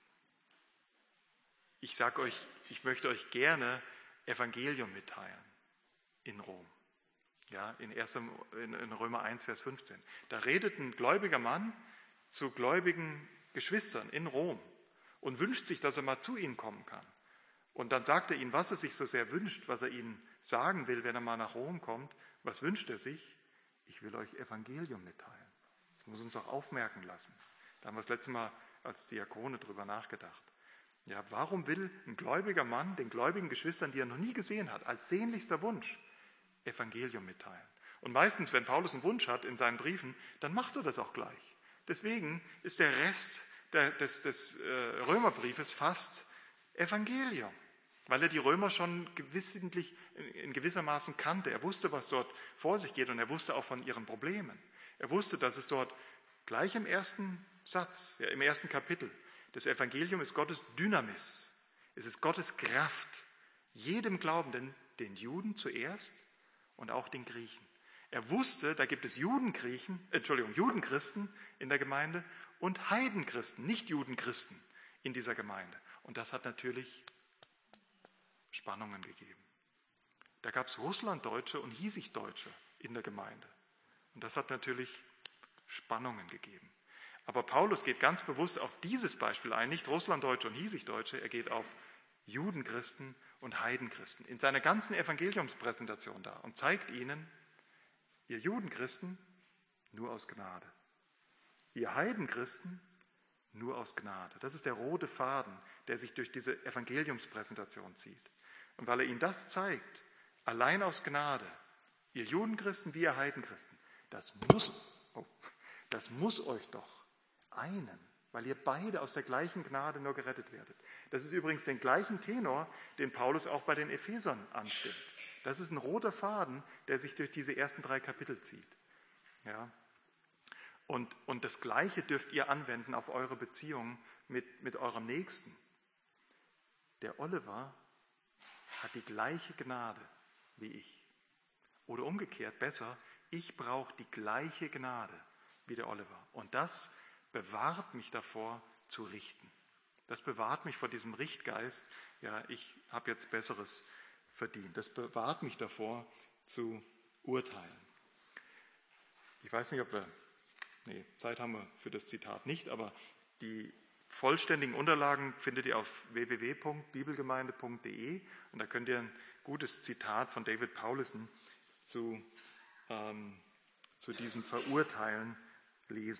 [SPEAKER 1] ich sage euch, ich möchte euch gerne Evangelium mitteilen in Rom. Ja, in Römer 1, Vers 15. Da redet ein gläubiger Mann zu gläubigen Geschwistern in Rom und wünscht sich, dass er mal zu ihnen kommen kann. Und dann sagt er ihnen, was er sich so sehr wünscht, was er ihnen sagen will, wenn er mal nach Rom kommt. Was wünscht er sich? Ich will euch Evangelium mitteilen. Das muss uns auch aufmerken lassen. Da haben wir das letzte Mal als Diakone drüber nachgedacht. Ja, warum will ein gläubiger Mann den gläubigen Geschwistern, die er noch nie gesehen hat, als sehnlichster Wunsch Evangelium mitteilen? Und meistens, wenn Paulus einen Wunsch hat in seinen Briefen, dann macht er das auch gleich. Deswegen ist der Rest des Römerbriefes fast Evangelium, weil er die Römer schon in gewissermaßen kannte. Er wusste, was dort vor sich geht, und er wusste auch von ihren Problemen. Er wusste, dass es dort gleich im ersten Satz, ja, im ersten Kapitel, das Evangelium ist Gottes Dynamis. Es ist Gottes Kraft, jedem Glaubenden, den Juden zuerst und auch den Griechen. Er wusste, da gibt es Judenchristen in der Gemeinde und Heidenchristen, nicht Judenchristen in dieser Gemeinde. Und das hat natürlich Spannungen gegeben. Da gab es Russlanddeutsche und Hiesigdeutsche in der Gemeinde. Und das hat natürlich Spannungen gegeben. Aber Paulus geht ganz bewusst auf dieses Beispiel ein, nicht Russlanddeutsche und Hiesigdeutsche, er geht auf Judenchristen und Heidenchristen in seiner ganzen Evangeliumspräsentation da und zeigt ihnen, ihr Judenchristen nur aus Gnade, ihr Heidenchristen nur aus Gnade. Das ist der rote Faden, der sich durch diese Evangeliumspräsentation zieht. Und weil er ihnen das zeigt, allein aus Gnade, ihr Judenchristen wie ihr Heidenchristen, das muss euch doch einen, weil ihr beide aus der gleichen Gnade nur gerettet werdet. Das ist übrigens den gleichen Tenor, den Paulus auch bei den Ephesern anstimmt. Das ist ein roter Faden, der sich durch diese ersten 3 Kapitel zieht. Ja. Und das Gleiche dürft ihr anwenden auf eure Beziehung mit eurem Nächsten. Der Oliver hat die gleiche Gnade wie ich. Oder umgekehrt, besser, ich brauche die gleiche Gnade wie der Oliver. Und das bewahrt mich davor, zu richten. Das bewahrt mich vor diesem Richtgeist. Ja, ich habe jetzt Besseres verdient. Das bewahrt mich davor, zu urteilen. Ich weiß nicht, Zeit haben wir für das Zitat nicht, aber die vollständigen Unterlagen findet ihr auf www.bibelgemeinde.de und da könnt ihr ein gutes Zitat von David Powlison zu diesem Verurteilen lesen.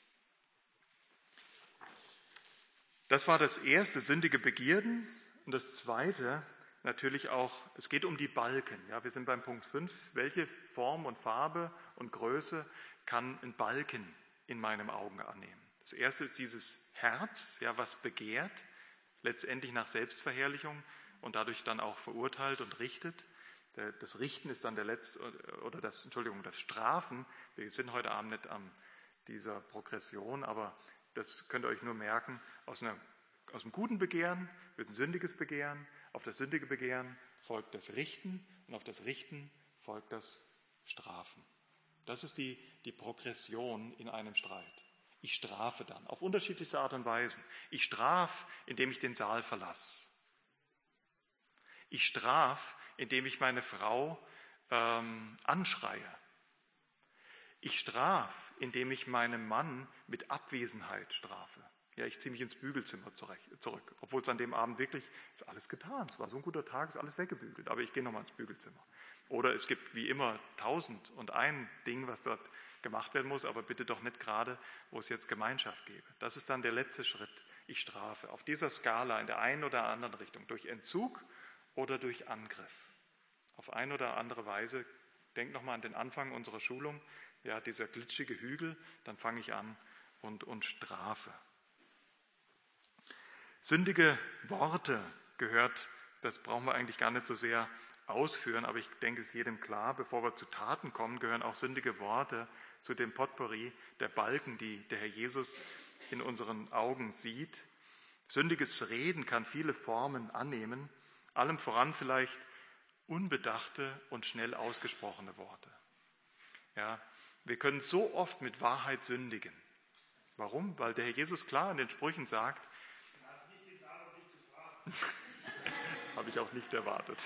[SPEAKER 1] Das war das erste, sündige Begierden. Und das zweite, natürlich auch, es geht um die Balken. Ja, wir sind beim Punkt 5. Welche Form und Farbe und Größe kann ein Balken in meinem Augen annehmen? Das erste ist dieses Herz, ja, was begehrt, letztendlich nach Selbstverherrlichung und dadurch dann auch verurteilt und richtet. Das Richten ist dann das Strafen. Wir sind heute Abend nicht an dieser Progression, aber das könnt ihr euch nur merken, aus dem guten Begehren wird ein sündiges Begehren, auf das sündige Begehren folgt das Richten und auf das Richten folgt das Strafen. Das ist die Progression in einem Streit. Ich strafe dann auf unterschiedlichste Art und Weise. Ich strafe, indem ich den Saal verlasse. Ich strafe, indem ich meine Frau anschreie. Ich strafe, indem ich meinen Mann mit Abwesenheit strafe. Ja, ich ziehe mich ins Bügelzimmer zurück, obwohl es an dem Abend wirklich, ist alles getan, es war so ein guter Tag, ist alles weggebügelt, aber ich gehe nochmal ins Bügelzimmer. Oder es gibt wie immer 1001 Ding, was dort gemacht werden muss, aber bitte doch nicht gerade, wo es jetzt Gemeinschaft gäbe. Das ist dann der letzte Schritt. Ich strafe auf dieser Skala in der einen oder anderen Richtung, durch Entzug oder durch Angriff. Auf eine oder andere Weise, denkt nochmal an den Anfang unserer Schulung, ja, dieser glitschige Hügel, dann fange ich an und strafe. Sündige Worte gehört, das brauchen wir eigentlich gar nicht so sehr ausführen, aber ich denke, es ist jedem klar, bevor wir zu Taten kommen, gehören auch sündige Worte zu dem Potpourri der Balken, die der Herr Jesus in unseren Augen sieht. Sündiges Reden kann viele Formen annehmen, allem voran vielleicht unbedachte und schnell ausgesprochene Worte. Ja, wir können so oft mit Wahrheit sündigen. Warum? Weil der Herr Jesus klar in den Sprüchen sagt, habe ich auch nicht erwartet.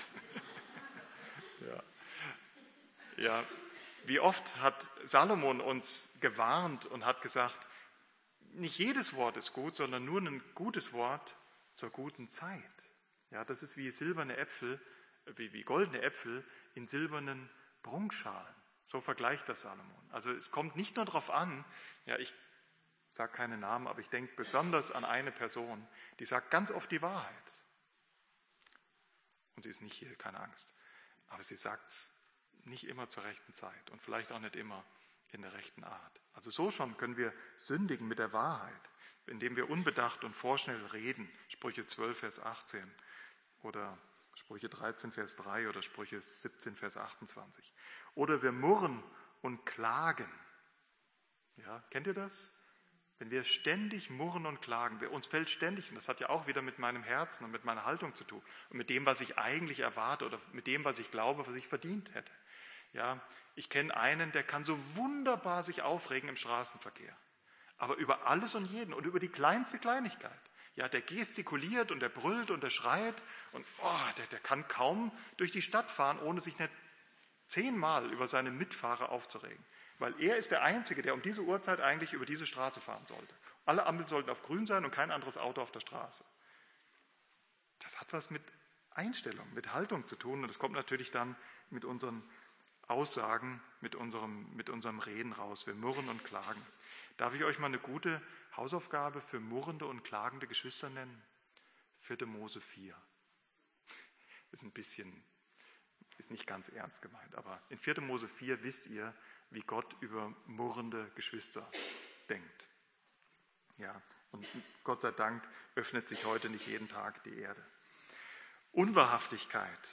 [SPEAKER 1] Ja. Wie oft hat Salomon uns gewarnt und hat gesagt, nicht jedes Wort ist gut, sondern nur ein gutes Wort zur guten Zeit. Ja, das ist wie silberne Äpfel, wie goldene Äpfel in silbernen Prunkschalen. So vergleicht das Salomon. Also es kommt nicht nur darauf an, ja, ich sage keine Namen, aber ich denke besonders an eine Person, die sagt ganz oft die Wahrheit. Und sie ist nicht hier, keine Angst. Aber sie sagt es nicht immer zur rechten Zeit und vielleicht auch nicht immer in der rechten Art. Also so schon können wir sündigen mit der Wahrheit, indem wir unbedacht und vorschnell reden. Sprüche 12, Vers 18 oder Sprüche 13, Vers 3 oder Sprüche 17, Vers 28. Oder wir murren und klagen. Ja, kennt ihr das? Wenn wir ständig murren und klagen, uns fällt ständig, und das hat ja auch wieder mit meinem Herzen und mit meiner Haltung zu tun und mit dem, was ich eigentlich erwarte oder mit dem, was ich glaube, was ich verdient hätte. Ja, ich kenne einen, der kann so wunderbar sich aufregen im Straßenverkehr, aber über alles und jeden und über die kleinste Kleinigkeit. Ja, der gestikuliert und der brüllt und der schreit und der kann kaum durch die Stadt fahren, ohne sich nicht 10-mal über seine Mitfahrer aufzuregen. Weil er ist der Einzige, der um diese Uhrzeit eigentlich über diese Straße fahren sollte. Alle Ampeln sollten auf grün sein und kein anderes Auto auf der Straße. Das hat was mit Einstellung, mit Haltung zu tun und das kommt natürlich dann mit unseren Aussagen, mit unserem Reden raus. Wir murren und klagen. Darf ich euch mal eine gute Hausaufgabe für murrende und klagende Geschwister nennen? 4. Mose 4. Ist nicht ganz ernst gemeint, aber in 4. Mose 4 wisst ihr, wie Gott über murrende Geschwister denkt. Ja, und Gott sei Dank öffnet sich heute nicht jeden Tag die Erde. Unwahrhaftigkeit,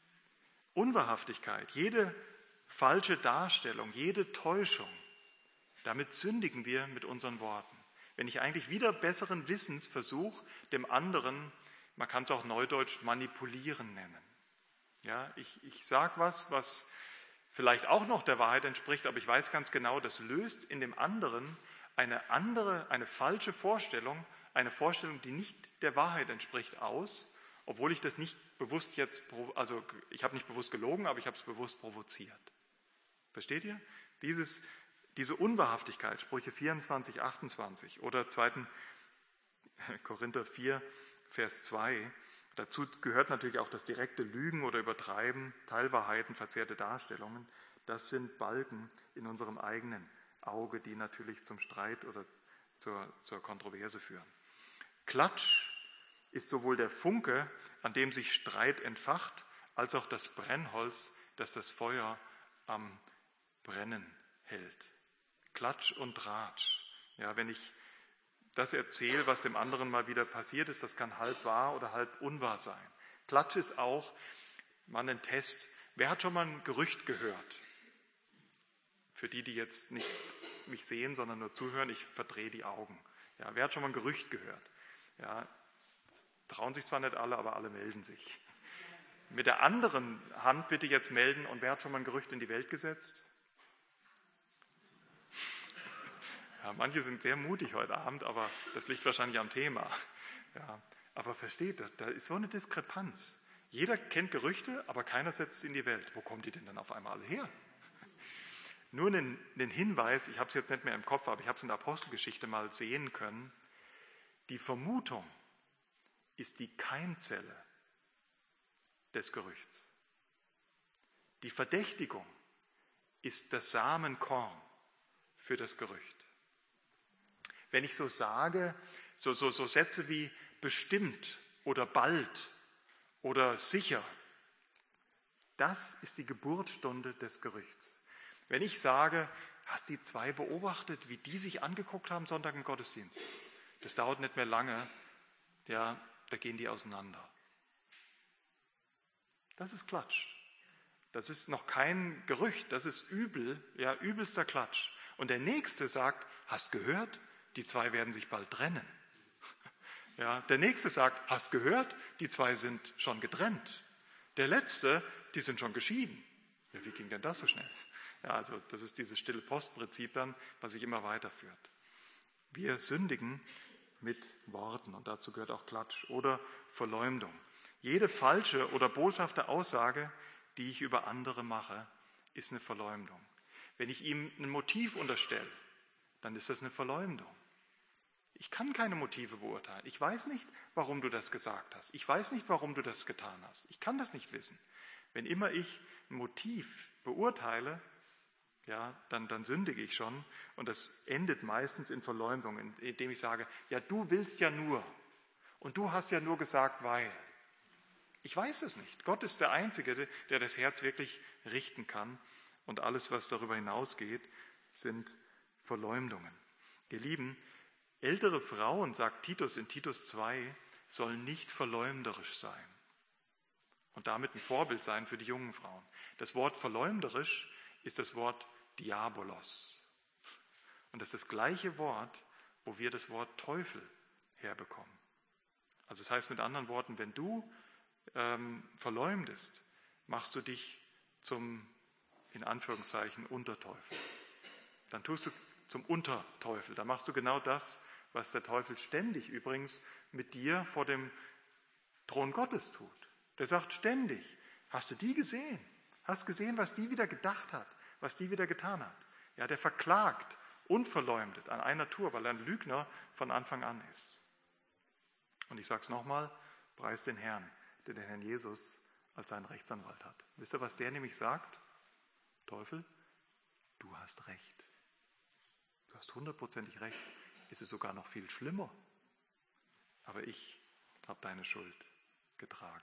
[SPEAKER 1] jede falsche Darstellung, jede Täuschung, damit sündigen wir mit unseren Worten. Wenn ich eigentlich wieder besseren Wissens versuche, dem anderen, man kann es auch neudeutsch manipulieren nennen. Ja, ich sage was vielleicht auch noch der Wahrheit entspricht, aber ich weiß ganz genau, das löst in dem anderen eine falsche Vorstellung, eine Vorstellung, die nicht der Wahrheit entspricht, aus. obwohl ich das nicht bewusst also ich habe nicht bewusst gelogen, aber ich habe es bewusst provoziert. Versteht ihr? Diese Unwahrhaftigkeit, Sprüche 24, 28 oder 2. Korinther 4, Vers 2, dazu gehört natürlich auch das direkte Lügen oder Übertreiben, Teilwahrheiten, verzerrte Darstellungen. Das sind Balken in unserem eigenen Auge, die natürlich zum Streit oder zur Kontroverse führen. Klatsch ist sowohl der Funke, an dem sich Streit entfacht, als auch das Brennholz, das das Feuer am Brennen hält. Klatsch und Tratsch. Ja, wenn ich das erzähle, was dem anderen mal wieder passiert ist, das kann halb wahr oder halb unwahr sein. Klatsch ist auch, mal ein Test. Wer hat schon mal ein Gerücht gehört? Für die jetzt nicht mich sehen, sondern nur zuhören, ich verdrehe die Augen. Ja, wer hat schon mal ein Gerücht gehört? Ja, trauen sich zwar nicht alle, aber alle melden sich. Mit der anderen Hand bitte jetzt melden. Und wer hat schon mal ein Gerücht in die Welt gesetzt? Ja, manche sind sehr mutig heute Abend, aber das liegt wahrscheinlich am Thema. Ja, aber versteht, da ist so eine Diskrepanz. Jeder kennt Gerüchte, aber keiner setzt es in die Welt. Wo kommen die denn dann auf einmal alle her? Nur einen Hinweis, ich habe es jetzt nicht mehr im Kopf, aber ich habe es in der Apostelgeschichte mal sehen können. Die Vermutung ist die Keimzelle des Gerüchts. Die Verdächtigung ist das Samenkorn für das Gerücht. Wenn ich so sage, so Sätze wie bestimmt oder bald oder sicher, das ist die Geburtsstunde des Gerüchts. Wenn ich sage, hast du die zwei beobachtet, wie die sich angeguckt haben Sonntag im Gottesdienst? Das dauert nicht mehr lange, ja, da gehen die auseinander. Das ist Klatsch. Das ist noch kein Gerücht, das ist übel, ja, übelster Klatsch. Und der Nächste sagt, hast gehört? Die zwei werden sich bald trennen. Ja, der Nächste sagt, hast gehört? Die zwei sind schon getrennt. Der Letzte, die sind schon geschieden. Ja, wie ging denn das so schnell? Ja, also das ist dieses stille Postprinzip dann, was sich immer weiterführt. Wir sündigen mit Worten und dazu gehört auch Klatsch oder Verleumdung. Jede falsche oder boshafte Aussage, die ich über andere mache, ist eine Verleumdung. Wenn ich ihm ein Motiv unterstelle, dann ist das eine Verleumdung. Ich kann keine Motive beurteilen. Ich weiß nicht, warum du das gesagt hast. Ich weiß nicht, warum du das getan hast. Ich kann das nicht wissen. Wenn immer ich ein Motiv beurteile, ja, dann sündige ich schon. Und das endet meistens in Verleumdung, indem ich sage, ja, du willst ja nur. Und du hast ja nur gesagt, weil. Ich weiß es nicht. Gott ist der Einzige, der das Herz wirklich richten kann. Und alles, was darüber hinausgeht, sind Verleumdungen. Ihr Lieben, ältere Frauen, sagt Titus in Titus 2, sollen nicht verleumderisch sein und damit ein Vorbild sein für die jungen Frauen. Das Wort verleumderisch ist das Wort Diabolos. Und das ist das gleiche Wort, wo wir das Wort Teufel herbekommen. Also das heißt mit anderen Worten, wenn du verleumdest, machst du dich zum, in Anführungszeichen, Unterteufel. Dann tust du zum Unterteufel. Dann machst du genau das, was der Teufel ständig übrigens mit dir vor dem Thron Gottes tut. Der sagt ständig, hast du die gesehen? Hast gesehen, was die wieder gedacht hat, was die wieder getan hat? Ja, der verklagt und verleumdet an einer Tour, weil er ein Lügner von Anfang an ist. Und ich sage es nochmal, preis den Herrn, der den Herrn Jesus als seinen Rechtsanwalt hat. Wisst ihr, was der nämlich sagt? Teufel, du hast recht. Du hast 100%ig recht. Ist es sogar noch viel schlimmer. Aber ich habe deine Schuld getragen.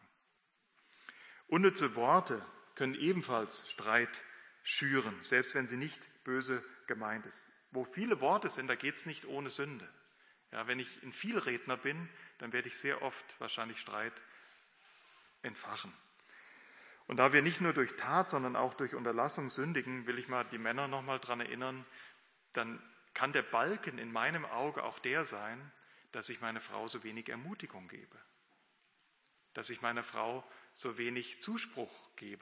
[SPEAKER 1] Unnütze Worte können ebenfalls Streit schüren, selbst wenn sie nicht böse gemeint ist. Wo viele Worte sind, da geht es nicht ohne Sünde. Ja, wenn ich ein Vielredner bin, dann werde ich sehr oft wahrscheinlich Streit entfachen. Und da wir nicht nur durch Tat, sondern auch durch Unterlassung sündigen, will ich mal die Männer nochmal daran erinnern, dann kann der Balken in meinem Auge auch der sein, dass ich meiner Frau so wenig Ermutigung gebe, dass ich meiner Frau so wenig Zuspruch gebe.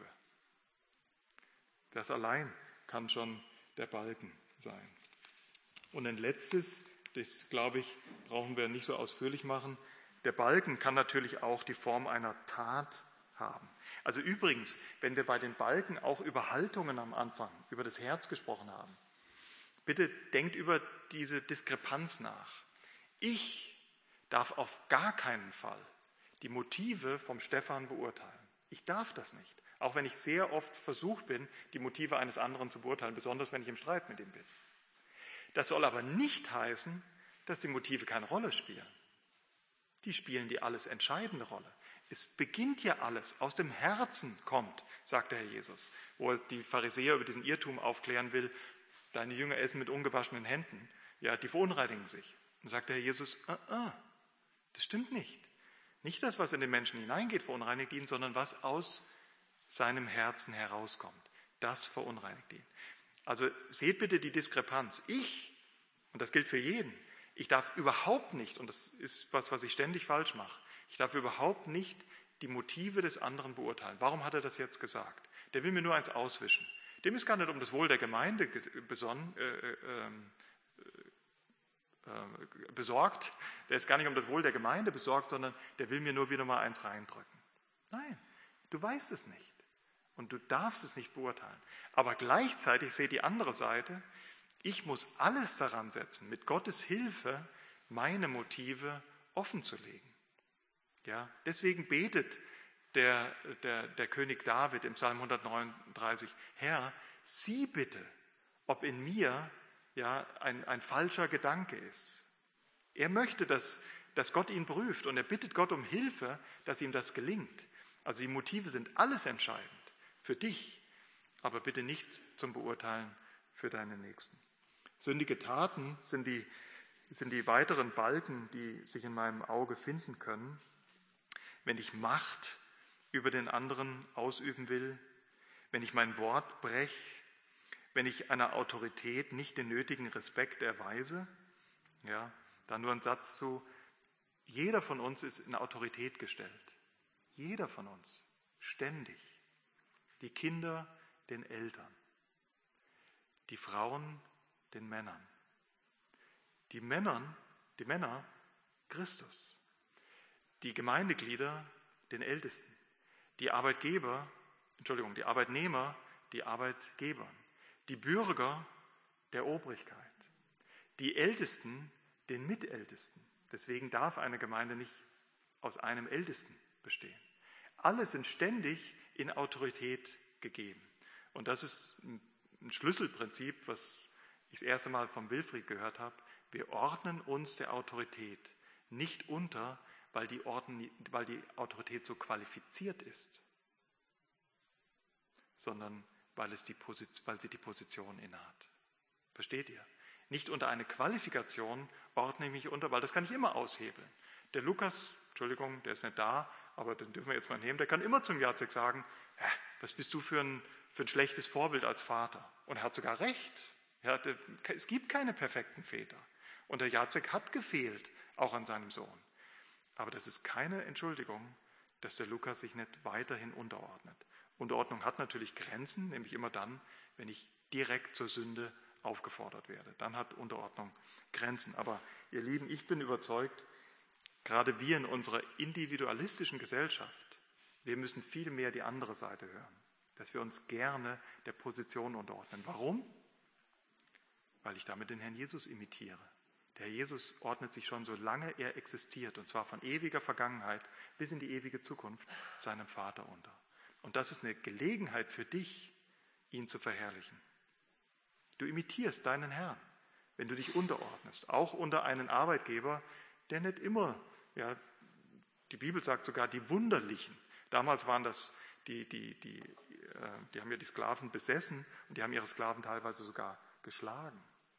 [SPEAKER 1] Das allein kann schon der Balken sein. Und ein letztes, das glaube ich, brauchen wir nicht so ausführlich machen, Der Balken kann natürlich auch die Form einer Tat haben. Also übrigens, wenn wir bei den Balken auch über Haltungen am Anfang, über das Herz gesprochen haben, bitte denkt über diese Diskrepanz nach. Ich darf auf gar keinen Fall die Motive vom Stefan beurteilen. Ich darf das nicht. Auch wenn ich sehr oft versucht bin, die Motive eines anderen zu beurteilen, besonders wenn ich im Streit mit ihm bin. Das soll aber nicht heißen, dass die Motive keine Rolle spielen. Die spielen die alles entscheidende Rolle. Es beginnt ja alles, aus dem Herzen kommt, sagt der Herr Jesus, wo er die Pharisäer über diesen Irrtum aufklären will, deine Jünger essen mit ungewaschenen Händen, ja, die verunreinigen sich. Und sagt der Herr Jesus, das stimmt nicht. Nicht das, was in den Menschen hineingeht, verunreinigt ihn, sondern was aus seinem Herzen herauskommt. Das verunreinigt ihn. Also seht bitte die Diskrepanz. Und das gilt für jeden, ich darf überhaupt nicht, und das ist was ich ständig falsch mache, ich darf überhaupt nicht die Motive des anderen beurteilen. Warum hat er das jetzt gesagt? Der will mir nur eins auswischen. Dem ist gar nicht um das Wohl der Gemeinde besorgt. Der ist gar nicht um das Wohl der Gemeinde besorgt, sondern der will mir nur wieder mal eins reindrücken. Nein, du weißt es nicht. Und du darfst es nicht beurteilen. Aber gleichzeitig seht die andere Seite, ich muss alles daran setzen, mit Gottes Hilfe meine Motive offen zu legen. Ja, deswegen betet der König David im Psalm 139, Herr, sieh bitte, ob in mir ein falscher Gedanke ist. Er möchte, dass Gott ihn prüft und er bittet Gott um Hilfe, dass ihm das gelingt. Also die Motive sind alles entscheidend für dich, aber bitte nicht zum Beurteilen für deine Nächsten. Sündige Taten sind die weiteren Balken, die sich in meinem Auge finden können, wenn ich Macht über den anderen ausüben will, wenn ich mein Wort breche, wenn ich einer Autorität nicht den nötigen Respekt erweise. Ja, da nur ein Satz zu, jeder von uns ist in Autorität gestellt. Jeder von uns, ständig. Die Kinder den Eltern, die Frauen den Männern, die Männer Christus, die Gemeindeglieder den Ältesten, die Arbeitnehmer die Arbeitgebern, die Bürger der Obrigkeit, die Ältesten den Mitältesten. Deswegen darf eine Gemeinde nicht aus einem Ältesten bestehen. Alle sind ständig in Autorität gegeben. Und das ist ein Schlüsselprinzip, was ich das erste Mal vom Wilfried gehört habe. Wir ordnen uns der Autorität nicht unter, weil die Autorität so qualifiziert ist, sondern weil sie die Position innehat. Versteht ihr? Nicht unter eine Qualifikation ordne ich mich unter, weil das kann ich immer aushebeln. Der Lukas, Entschuldigung, der ist nicht da, aber den dürfen wir jetzt mal nehmen, der kann immer zum Jacek sagen, was bist du für ein schlechtes Vorbild als Vater? Und er hat sogar recht. Es gibt keine perfekten Väter. Und der Jacek hat gefehlt, auch an seinem Sohn. Aber das ist keine Entschuldigung, dass der Lukas sich nicht weiterhin unterordnet. Unterordnung hat natürlich Grenzen, nämlich immer dann, wenn ich direkt zur Sünde aufgefordert werde. Dann hat Unterordnung Grenzen. Aber ihr Lieben, ich bin überzeugt, gerade wir in unserer individualistischen Gesellschaft, wir müssen viel mehr die andere Seite hören, dass wir uns gerne der Position unterordnen. Warum? Weil ich damit den Herrn Jesus imitiere. Der Herr Jesus ordnet sich schon, solange er existiert, und zwar von ewiger Vergangenheit bis in die ewige Zukunft, seinem Vater unter. Und das ist eine Gelegenheit für dich, ihn zu verherrlichen. Du imitierst deinen Herrn, wenn du dich unterordnest, auch unter einen Arbeitgeber, der nicht immer, die Bibel sagt sogar die Wunderlichen. Damals waren das die haben ja die Sklaven besessen und die haben ihre Sklaven teilweise sogar geschlagen.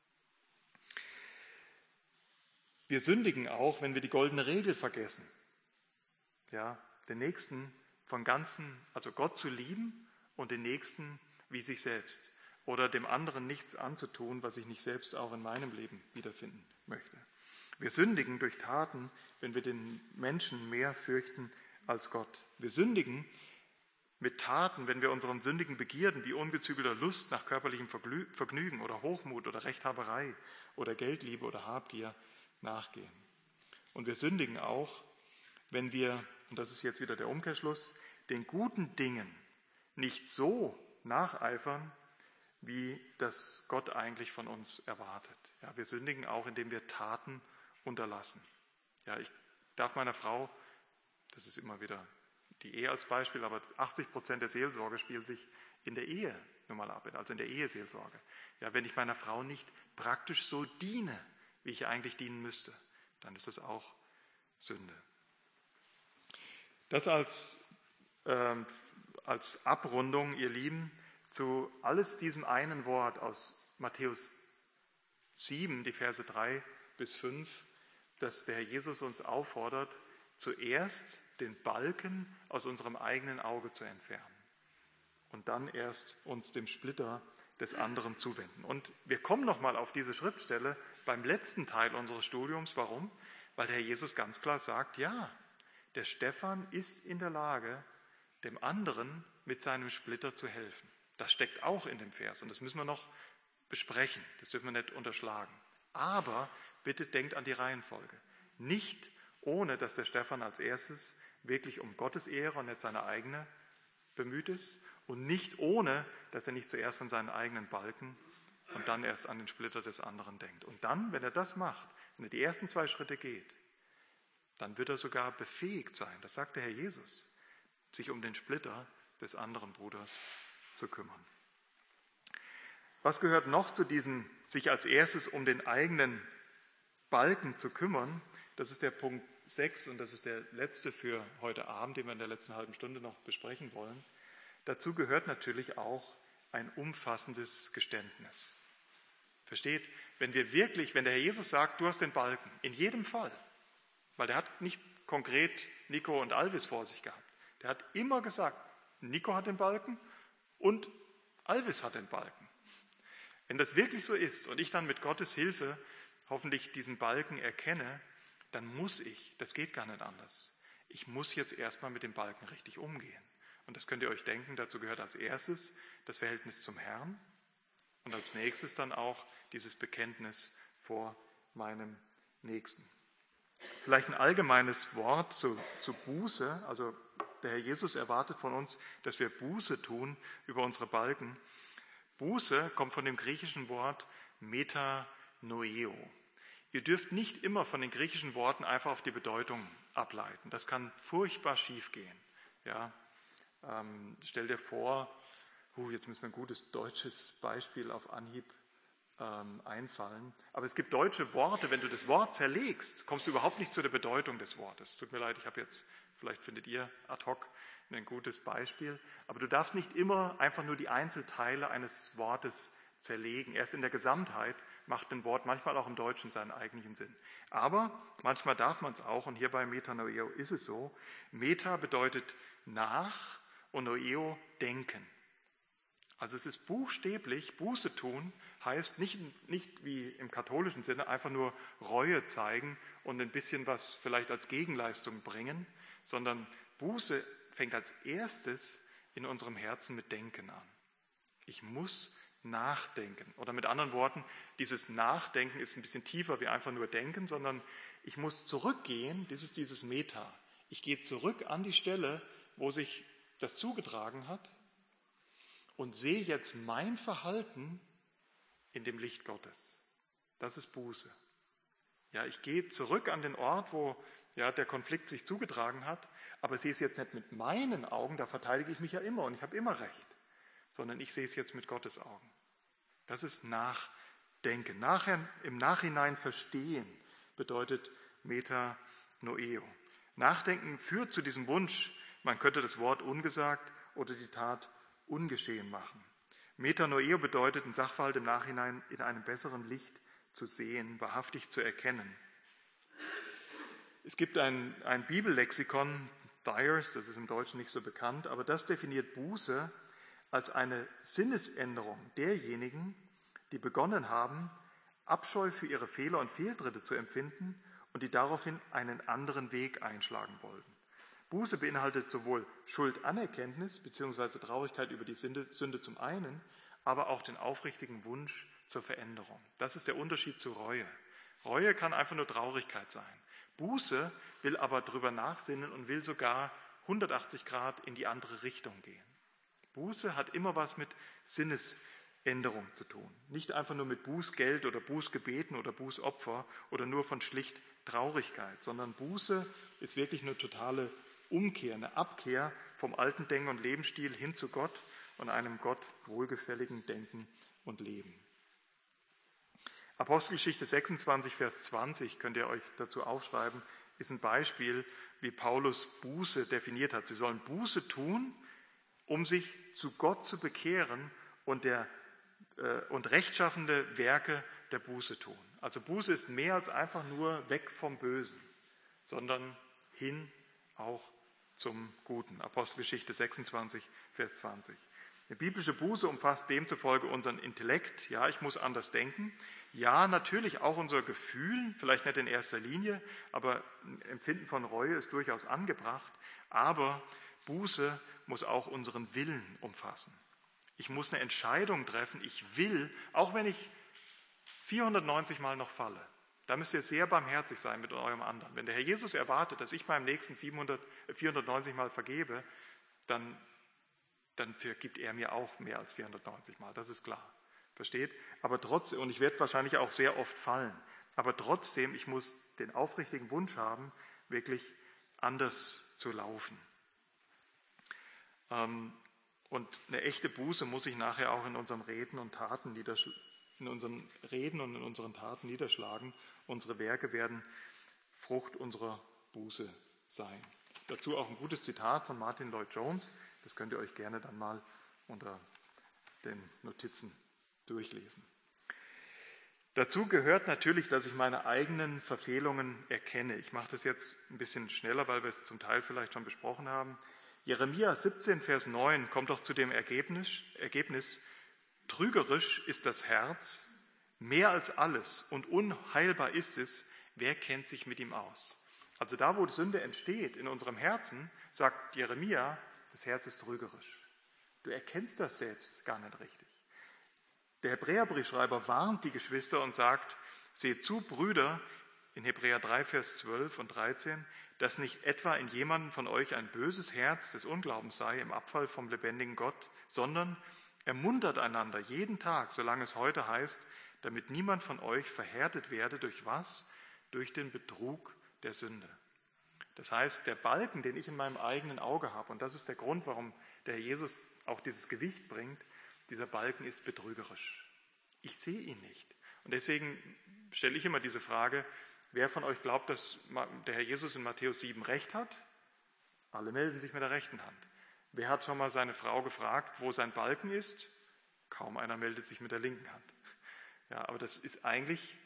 [SPEAKER 1] Wir sündigen auch, wenn wir die goldene Regel vergessen. Ja, den Nächsten von ganzem, also Gott zu lieben und den Nächsten wie sich selbst. Oder dem anderen nichts anzutun, was ich nicht selbst auch in meinem Leben wiederfinden möchte. Wir sündigen durch Taten, wenn wir den Menschen mehr fürchten als Gott. Wir sündigen mit Taten, wenn wir unseren sündigen Begierden wie ungezügelter Lust nach körperlichem Vergnügen oder Hochmut oder Rechthaberei oder Geldliebe oder Habgier nachgehen. Und wir sündigen auch, wenn wir, und das ist jetzt wieder der Umkehrschluss, den guten Dingen nicht so nacheifern, wie das Gott eigentlich von uns erwartet. Ja, wir sündigen auch, indem wir Taten unterlassen. Ja, ich darf meiner Frau, das ist immer wieder die Ehe als Beispiel, aber 80% der Seelsorge spielt sich in der Ehe nun mal ab, also in der Eheseelsorge. Ja, wenn ich meiner Frau nicht praktisch so diene, wie ich eigentlich dienen müsste, dann ist das auch Sünde. Das als Abrundung, ihr Lieben, zu alles diesem einen Wort aus Matthäus 7, die Verse 3 bis 5, dass der Herr Jesus uns auffordert, zuerst den Balken aus unserem eigenen Auge zu entfernen und dann erst uns dem Splitter des anderen zuwenden. Und wir kommen nochmal auf diese Schriftstelle beim letzten Teil unseres Studiums. Warum? Weil der Herr Jesus ganz klar sagt, ja, der Stephan ist in der Lage, dem anderen mit seinem Splitter zu helfen. Das steckt auch in dem Vers und das müssen wir noch besprechen. Das dürfen wir nicht unterschlagen. Aber bitte denkt an die Reihenfolge. Nicht ohne, dass der Stephan als erstes wirklich um Gottes Ehre und nicht seine eigene bemüht ist und nicht ohne, dass er nicht zuerst an seinen eigenen Balken und dann erst an den Splitter des anderen denkt. Und dann, wenn er das macht, wenn er die ersten 2 Schritte geht, dann wird er sogar befähigt sein, das sagt der Herr Jesus, sich um den Splitter des anderen Bruders zu kümmern. Was gehört noch zu diesem, sich als erstes um den eigenen Balken zu kümmern? Das ist der Punkt 6 und das ist der letzte für heute Abend, den wir in der letzten halben Stunde noch besprechen wollen. Dazu gehört natürlich auch ein umfassendes Geständnis. Versteht, wenn der Herr Jesus sagt, du hast den Balken, in jedem Fall, weil der hat nicht konkret Nico und Alvis vor sich gehabt. Der hat immer gesagt, Nico hat den Balken und Alvis hat den Balken. Wenn das wirklich so ist und ich dann mit Gottes Hilfe hoffentlich diesen Balken erkenne, dann muss ich, das geht gar nicht anders, ich muss jetzt erstmal mit dem Balken richtig umgehen. Und das könnt ihr euch denken, dazu gehört als erstes das Verhältnis zum Herrn und als nächstes dann auch dieses Bekenntnis vor meinem Nächsten. Vielleicht ein allgemeines Wort zu Buße. Also der Herr Jesus erwartet von uns, dass wir Buße tun über unsere Balken. Buße kommt von dem griechischen Wort Metanoeo. Ihr dürft nicht immer von den griechischen Worten einfach auf die Bedeutung ableiten. Das kann furchtbar schief gehen. Ja, stell dir vor, jetzt müssen wir ein gutes deutsches Beispiel auf Anhieb einfallen. Aber es gibt deutsche Worte, wenn du das Wort zerlegst, kommst du überhaupt nicht zu der Bedeutung des Wortes. Tut mir leid, vielleicht findet ihr ad hoc ein gutes Beispiel. Aber du darfst nicht immer einfach nur die Einzelteile eines Wortes zerlegen. Erst in der Gesamtheit macht ein Wort manchmal auch im Deutschen seinen eigentlichen Sinn. Aber manchmal darf man es auch, und hier bei Metanoeo ist es so. Meta bedeutet nach und Noeo denken. Also es ist buchstäblich, Buße tun heißt nicht wie im katholischen Sinne einfach nur Reue zeigen und ein bisschen was vielleicht als Gegenleistung bringen, sondern Buße fängt als erstes in unserem Herzen mit Denken an. Ich muss nachdenken. Oder mit anderen Worten, dieses Nachdenken ist ein bisschen tiefer wie einfach nur denken, sondern ich muss zurückgehen, das ist dieses Meta. Ich gehe zurück an die Stelle, wo sich das zugetragen hat und sehe jetzt mein Verhalten in dem Licht Gottes. Das ist Buße. Ja, ich gehe zurück an den Ort, wo der Konflikt sich zugetragen hat, aber sehe es jetzt nicht mit meinen Augen, da verteidige ich mich ja immer und ich habe immer recht, sondern ich sehe es jetzt mit Gottes Augen. Das ist Nachdenken. Im Nachhinein verstehen bedeutet Metanoeo. Nachdenken führt zu diesem Wunsch, man könnte das Wort ungesagt oder die Tat ungeschehen machen. Metanoeo bedeutet, einen Sachverhalt im Nachhinein in einem besseren Licht zu sehen, wahrhaftig zu erkennen. Es gibt ein Bibellexikon, Dyers, das ist im Deutschen nicht so bekannt, aber das definiert Buße als eine Sinnesänderung derjenigen, die begonnen haben, Abscheu für ihre Fehler und Fehltritte zu empfinden und die daraufhin einen anderen Weg einschlagen wollten. Buße beinhaltet sowohl Schuldanerkenntnis bzw. Traurigkeit über die Sünde zum einen, aber auch den aufrichtigen Wunsch zur Veränderung. Das ist der Unterschied zu Reue. Reue kann einfach nur Traurigkeit sein. Buße will aber drüber nachsinnen und will sogar 180 Grad in die andere Richtung gehen. Buße hat immer was mit Sinnesänderung zu tun. Nicht einfach nur mit Bußgeld oder Bußgebeten oder Bußopfer oder nur von schlicht Traurigkeit, sondern Buße ist wirklich eine totale Umkehr, eine Abkehr vom alten Denken und Lebensstil hin zu Gott und einem Gott wohlgefälligen Denken und Leben. Apostelgeschichte 26, Vers 20, könnt ihr euch dazu aufschreiben, ist ein Beispiel, wie Paulus Buße definiert hat. Sie sollen Buße tun, um sich zu Gott zu bekehren und rechtschaffende Werke der Buße tun. Also Buße ist mehr als einfach nur weg vom Bösen, sondern hin auch zum Guten. Apostelgeschichte 26, Vers 20. Eine biblische Buße umfasst demzufolge unseren Intellekt. Ja, ich muss anders denken. Ja, natürlich auch unser Gefühl, vielleicht nicht in erster Linie, aber ein Empfinden von Reue ist durchaus angebracht. Aber Buße muss auch unseren Willen umfassen. Ich muss eine Entscheidung treffen. Ich will, auch wenn ich 490 Mal noch falle, da müsst ihr sehr barmherzig sein mit eurem anderen. Wenn der Herr Jesus erwartet, dass ich beim nächsten 490 Mal vergebe, dann vergibt er mir auch mehr als 490 Mal, das ist klar. Versteht? Aber trotzdem, und ich werde wahrscheinlich auch sehr oft fallen, aber trotzdem, ich muss den aufrichtigen Wunsch haben, wirklich anders zu laufen. Und eine echte Buße muss sich nachher auch in unseren Reden und Taten niederschlagen. Unsere Werke werden Frucht unserer Buße sein. Dazu auch ein gutes Zitat von Martin Lloyd-Jones. Das könnt ihr euch gerne dann mal unter den Notizen durchlesen. Dazu gehört natürlich, dass ich meine eigenen Verfehlungen erkenne. Ich mache das jetzt ein bisschen schneller, weil wir es zum Teil vielleicht schon besprochen haben. Jeremia 17, Vers 9 kommt doch zu dem Ergebnis, trügerisch ist das Herz, mehr als alles und unheilbar ist es, wer kennt sich mit ihm aus? Also da, wo Sünde entsteht, in unserem Herzen, sagt Jeremia, das Herz ist trügerisch. Du erkennst das selbst gar nicht richtig. Der Hebräerbriefschreiber warnt die Geschwister und sagt, seht zu, Brüder, in Hebräer 3, Vers 12 und 13, dass nicht etwa in jemandem von euch ein böses Herz des Unglaubens sei im Abfall vom lebendigen Gott, sondern ermuntert einander jeden Tag, solange es heute heißt, damit niemand von euch verhärtet werde. Durch was? Durch den Betrug der Sünde. Das heißt, der Balken, den ich in meinem eigenen Auge habe, und das ist der Grund, warum der Herr Jesus auch dieses Gewicht bringt, dieser Balken ist betrügerisch. Ich sehe ihn nicht. Und deswegen stelle ich immer diese Frage, wer von euch glaubt, dass der Herr Jesus in Matthäus 7 Recht hat? Alle melden sich mit der rechten Hand. Wer hat schon mal seine Frau gefragt, wo sein Balken ist? Kaum einer meldet sich mit der linken Hand. Ja, aber das ist eigentlich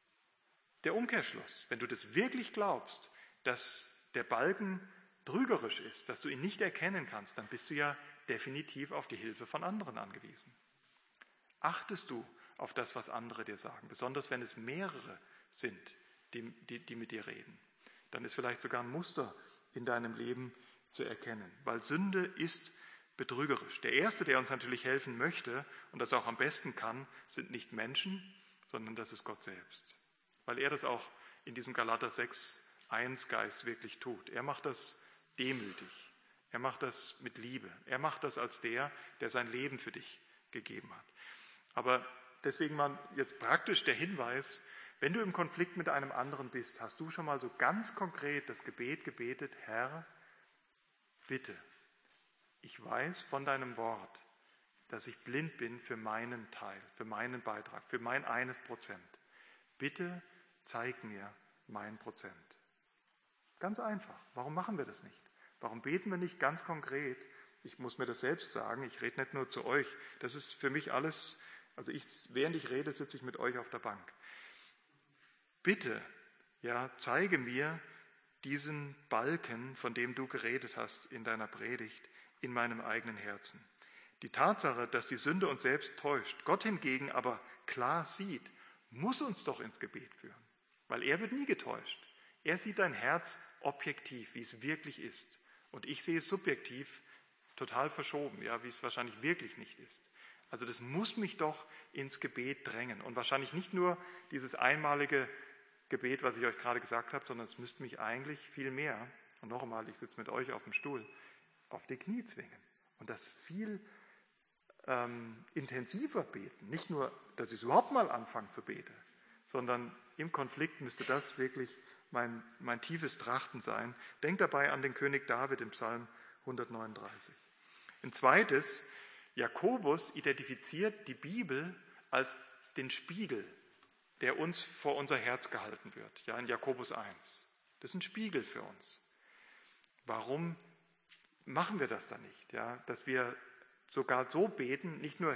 [SPEAKER 1] der Umkehrschluss. Wenn du das wirklich glaubst, dass der Balken trügerisch ist, dass du ihn nicht erkennen kannst, dann bist du ja definitiv auf die Hilfe von anderen angewiesen. Achtest du auf das, was andere dir sagen, besonders wenn es mehrere sind, die mit dir reden, dann ist vielleicht sogar ein Muster in deinem Leben zu erkennen, weil Sünde ist betrügerisch. Der Erste, der uns natürlich helfen möchte und das auch am besten kann, sind nicht Menschen, sondern das ist Gott selbst, weil er das auch in diesem Galater 6,1 Geist wirklich tut. Er macht das demütig. Er macht das mit Liebe. Er macht das als der sein Leben für dich gegeben hat. Aber deswegen mal jetzt praktisch der Hinweis, wenn du im Konflikt mit einem anderen bist, hast du schon mal so ganz konkret das Gebet gebetet, Herr, bitte, ich weiß von deinem Wort, dass ich blind bin für meinen Teil, für meinen Beitrag, für mein 1%. Bitte zeig mir mein Prozent. Ganz einfach. Warum machen wir das nicht? Warum beten wir nicht ganz konkret? Ich muss mir das selbst sagen, ich rede nicht nur zu euch. Das ist für mich alles, also während ich rede, sitze ich mit euch auf der Bank. Bitte, ja, zeige mir diesen Balken, von dem du geredet hast in deiner Predigt, in meinem eigenen Herzen. Die Tatsache, dass die Sünde uns selbst täuscht, Gott hingegen aber klar sieht, muss uns doch ins Gebet führen, weil er wird nie getäuscht. Er sieht dein Herz objektiv, wie es wirklich ist. Und ich sehe es subjektiv, total verschoben, ja, wie es wahrscheinlich wirklich nicht ist. Also das muss mich doch ins Gebet drängen. Und wahrscheinlich nicht nur dieses einmalige Gebet, was ich euch gerade gesagt habe, sondern es müsste mich eigentlich viel mehr, und noch einmal, ich sitze mit euch auf dem Stuhl, auf die Knie zwingen und das viel intensiver beten. Nicht nur, dass ich überhaupt mal anfange zu beten, sondern im Konflikt müsste das wirklich mein tiefes Trachten sein. Denkt dabei an den König David im Psalm 139. Ein zweites, Jakobus identifiziert die Bibel als den Spiegel, der uns vor unser Herz gehalten wird. Ja, in Jakobus 1. Das ist ein Spiegel für uns. Warum machen wir das dann nicht? Ja, dass wir sogar so beten, nicht nur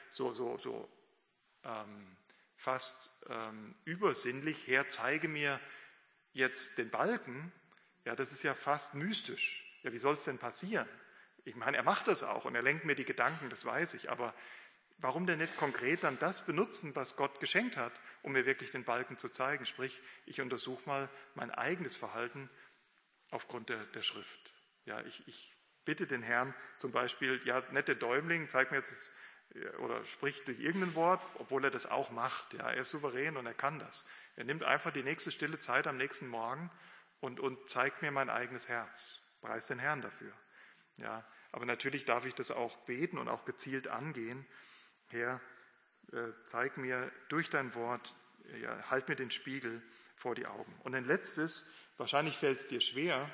[SPEAKER 1] fast übersinnlich, Herr, zeige mir jetzt den Balken. Ja, das ist ja fast mystisch. Ja, wie soll es denn passieren? Ich meine, er macht das auch und er lenkt mir die Gedanken, das weiß ich, aber warum denn nicht konkret dann das benutzen, was Gott geschenkt hat, um mir wirklich den Balken zu zeigen? Sprich, ich untersuche mal mein eigenes Verhalten aufgrund der Schrift. Ja, ich bitte den Herrn zum Beispiel, ja, nette Däumling, zeig mir jetzt, oder spricht durch irgendein Wort, obwohl er das auch macht. Ja, er ist souverän und er kann das. Er nimmt einfach die nächste stille Zeit am nächsten Morgen und zeigt mir mein eigenes Herz. Preis den Herrn dafür. Ja, aber natürlich darf ich das auch beten und auch gezielt angehen. Herr, zeig mir durch dein Wort, ja, halt mir den Spiegel vor die Augen. Und ein letztes, wahrscheinlich fällt es dir schwer,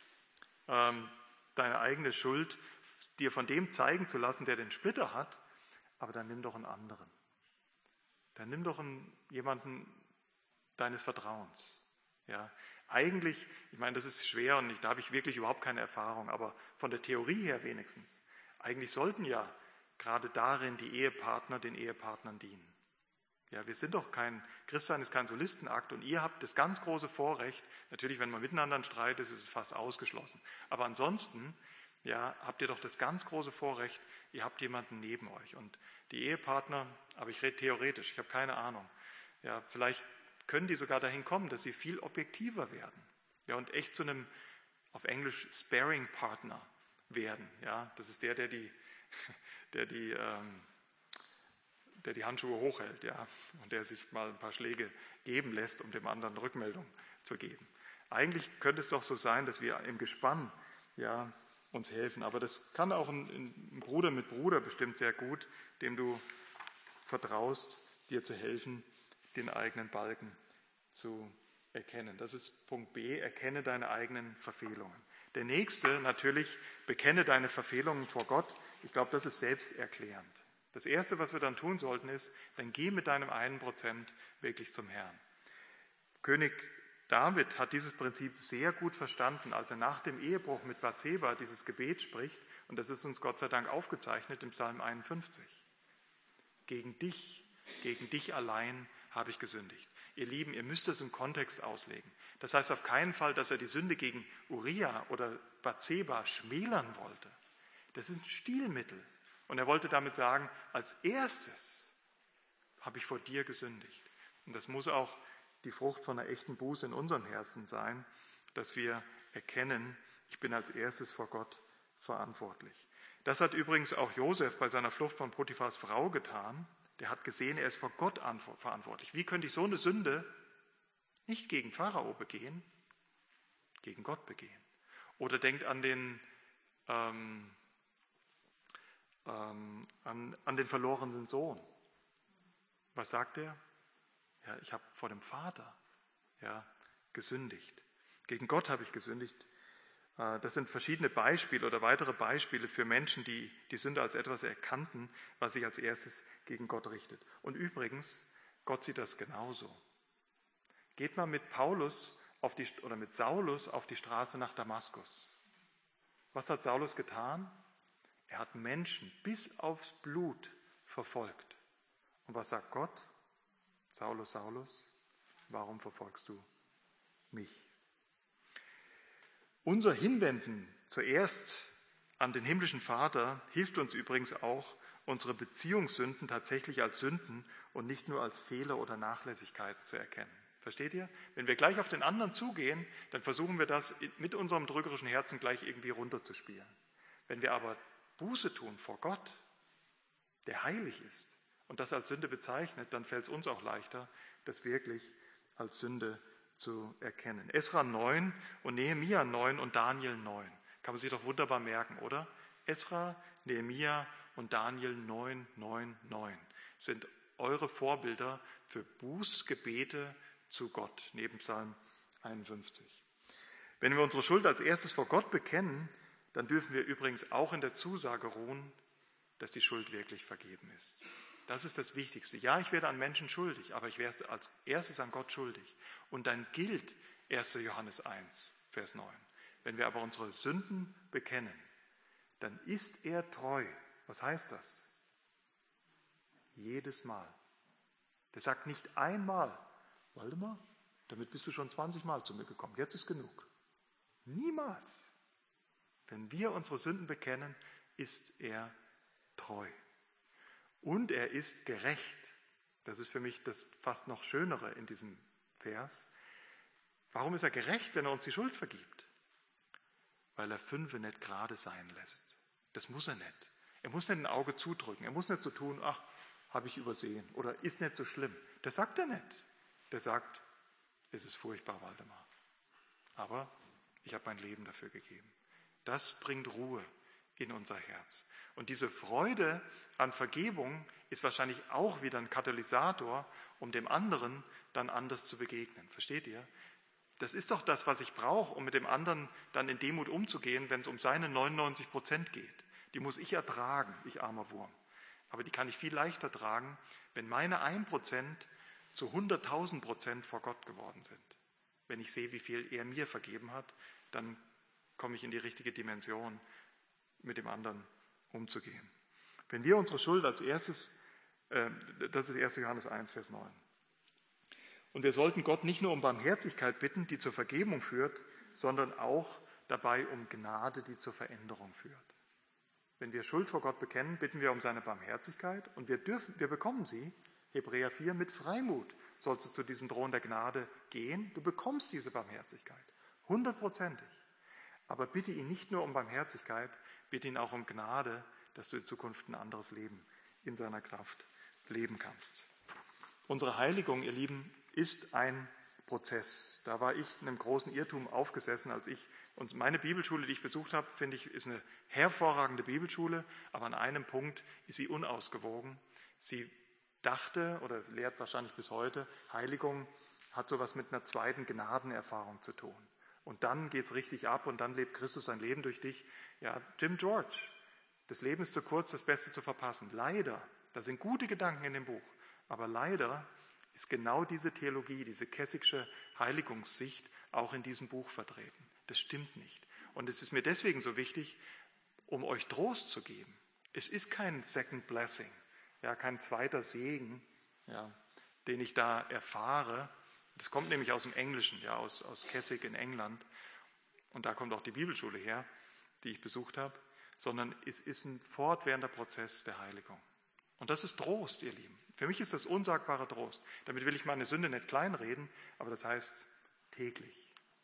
[SPEAKER 1] deine eigene Schuld dir von dem zeigen zu lassen, der den Splitter hat, aber dann nimm doch einen anderen. Dann nimm doch jemanden deines Vertrauens. Ja, eigentlich, ich meine, das ist schwer und da habe ich wirklich überhaupt keine Erfahrung, aber von der Theorie her wenigstens, eigentlich sollten ja gerade darin die Ehepartner den Ehepartnern dienen. Ja, wir sind doch Christsein ist kein Solistenakt und ihr habt das ganz große Vorrecht, natürlich, wenn man miteinander streitet, ist es fast ausgeschlossen. Aber ansonsten, ja, habt ihr doch das ganz große Vorrecht, ihr habt jemanden neben euch. Und die Ehepartner, aber ich rede theoretisch, ich habe keine Ahnung, ja, vielleicht können die sogar dahin kommen, dass sie viel objektiver werden. Ja, und echt zu einem, auf Englisch, Sparring-Partner werden. Ja, das ist der die Handschuhe hochhält, ja, und der sich mal ein paar Schläge geben lässt, um dem anderen Rückmeldung zu geben. Eigentlich könnte es doch so sein, dass wir im Gespann, ja, uns helfen. Aber das kann auch ein Bruder mit Bruder bestimmt sehr gut, dem du vertraust, dir zu helfen, den eigenen Balken zu erkennen. Das ist Punkt B, erkenne deine eigenen Verfehlungen. Der nächste natürlich, bekenne deine Verfehlungen vor Gott. Ich glaube, das ist selbsterklärend. Das Erste, was wir dann tun sollten, ist, dann geh mit deinem 1% wirklich zum Herrn. König David hat dieses Prinzip sehr gut verstanden, als er nach dem Ehebruch mit Bathseba dieses Gebet spricht, und das ist uns Gott sei Dank aufgezeichnet im Psalm 51. Gegen dich allein habe ich gesündigt. Ihr Lieben, ihr müsst es im Kontext auslegen. Das heißt auf keinen Fall, dass er die Sünde gegen Uriah oder Bathseba schmälern wollte. Das ist ein Stilmittel. Und er wollte damit sagen, als erstes habe ich vor dir gesündigt. Und das muss auch die Frucht von einer echten Buße in unserem Herzen sein, dass wir erkennen, ich bin als erstes vor Gott verantwortlich. Das hat übrigens auch Josef bei seiner Flucht von Potiphars Frau getan. Der hat gesehen, er ist vor Gott verantwortlich. Wie könnte ich so eine Sünde nicht gegen Pharao begehen, gegen Gott begehen? Oder denkt an den verlorenen Sohn. Was sagt er? Ja, ich habe vor dem Vater gesündigt. Gegen Gott habe ich gesündigt. Das sind verschiedene Beispiele oder weitere Beispiele für Menschen, die die Sünde als etwas erkannten, was sich als erstes gegen Gott richtet. Und übrigens, Gott sieht das genauso. Geht mal mit mit Saulus auf die Straße nach Damaskus. Was hat Saulus getan? Er hat Menschen bis aufs Blut verfolgt. Und was sagt Gott? Saulus, Saulus, warum verfolgst du mich? Unser Hinwenden zuerst an den himmlischen Vater hilft uns übrigens auch, unsere Beziehungssünden tatsächlich als Sünden und nicht nur als Fehler oder Nachlässigkeiten zu erkennen. Versteht ihr? Wenn wir gleich auf den anderen zugehen, dann versuchen wir das mit unserem drückerischen Herzen gleich irgendwie runterzuspielen. Wenn wir aber Buße tun vor Gott, der heilig ist, und das als Sünde bezeichnet, dann fällt es uns auch leichter, das wirklich als Sünde zu erkennen. Esra 9 und Nehemia 9 und Daniel 9. Kann man sich doch wunderbar merken, oder? Esra, Nehemia und Daniel 9, 9, 9 sind eure Vorbilder für Bußgebete zu Gott, neben Psalm 51. Wenn wir unsere Schuld als erstes vor Gott bekennen, dann dürfen wir übrigens auch in der Zusage ruhen, dass die Schuld wirklich vergeben ist. Das ist das Wichtigste. Ja, ich werde an Menschen schuldig, aber ich werde als erstes an Gott schuldig. Und dann gilt 1. Johannes 1, Vers 9. Wenn wir aber unsere Sünden bekennen, dann ist er treu. Was heißt das? Jedes Mal. Der sagt nicht einmal, Waldemar, damit bist du schon 20 Mal zu mir gekommen, jetzt ist genug. Niemals. Wenn wir unsere Sünden bekennen, ist er treu. Und er ist gerecht. Das ist für mich das fast noch Schönere in diesem Vers. Warum ist er gerecht, wenn er uns die Schuld vergibt? Weil er 5 nicht gerade sein lässt. Das muss er nicht. Er muss nicht ein Auge zudrücken. Er muss nicht so tun, ach, habe ich übersehen oder ist nicht so schlimm. Das sagt er nicht. Der sagt, es ist furchtbar, Waldemar. Aber ich habe mein Leben dafür gegeben. Das bringt Ruhe in unser Herz. Und diese Freude an Vergebung ist wahrscheinlich auch wieder ein Katalysator, um dem anderen dann anders zu begegnen. Versteht ihr? Das ist doch das, was ich brauche, um mit dem anderen dann in Demut umzugehen, wenn es um seine 99% geht. Die muss ich ertragen, ich armer Wurm. Aber die kann ich viel leichter tragen, wenn meine 1% zu 100.000% vor Gott geworden sind. Wenn ich sehe, wie viel er mir vergeben hat, dann komme ich in die richtige Dimension, mit dem anderen umzugehen. Wenn wir unsere Schuld als erstes, das ist 1. Johannes 1, Vers 9. Und wir sollten Gott nicht nur um Barmherzigkeit bitten, die zur Vergebung führt, sondern auch dabei um Gnade, die zur Veränderung führt. Wenn wir Schuld vor Gott bekennen, bitten wir um seine Barmherzigkeit und wir bekommen sie, Hebräer 4, mit Freimut sollst du zu diesem Thron der Gnade gehen. Du bekommst diese Barmherzigkeit, 100%. Aber bitte ihn nicht nur um Barmherzigkeit, bitte ihn auch um Gnade, dass du in Zukunft ein anderes Leben in seiner Kraft leben kannst. Unsere Heiligung, ihr Lieben, ist ein Prozess. Da war ich in einem großen Irrtum aufgesessen, und meine Bibelschule, die ich besucht habe, finde ich, ist eine hervorragende Bibelschule, aber an einem Punkt ist sie unausgewogen. Sie dachte oder lehrt wahrscheinlich bis heute, Heiligung hat sowas mit einer zweiten Gnadenerfahrung zu tun. Und dann geht es richtig ab und dann lebt Christus sein Leben durch dich. Ja, Jim George, das Leben ist zu kurz, das Beste zu verpassen. Leider, da sind gute Gedanken in dem Buch, aber leider ist genau diese Theologie, diese Kessigsche Heiligungssicht auch in diesem Buch vertreten. Das stimmt nicht. Und es ist mir deswegen so wichtig, um euch Trost zu geben. Es ist kein Second Blessing, ja, kein zweiter Segen, ja, den ich da erfahre. Das kommt nämlich aus dem Englischen, ja, aus Kessig in England. Und da kommt auch die Bibelschule her, die ich besucht habe. Sondern es ist ein fortwährender Prozess der Heiligung. Und das ist Trost, ihr Lieben. Für mich ist das unsagbarer Trost. Damit will ich meine Sünde nicht kleinreden, aber das heißt täglich.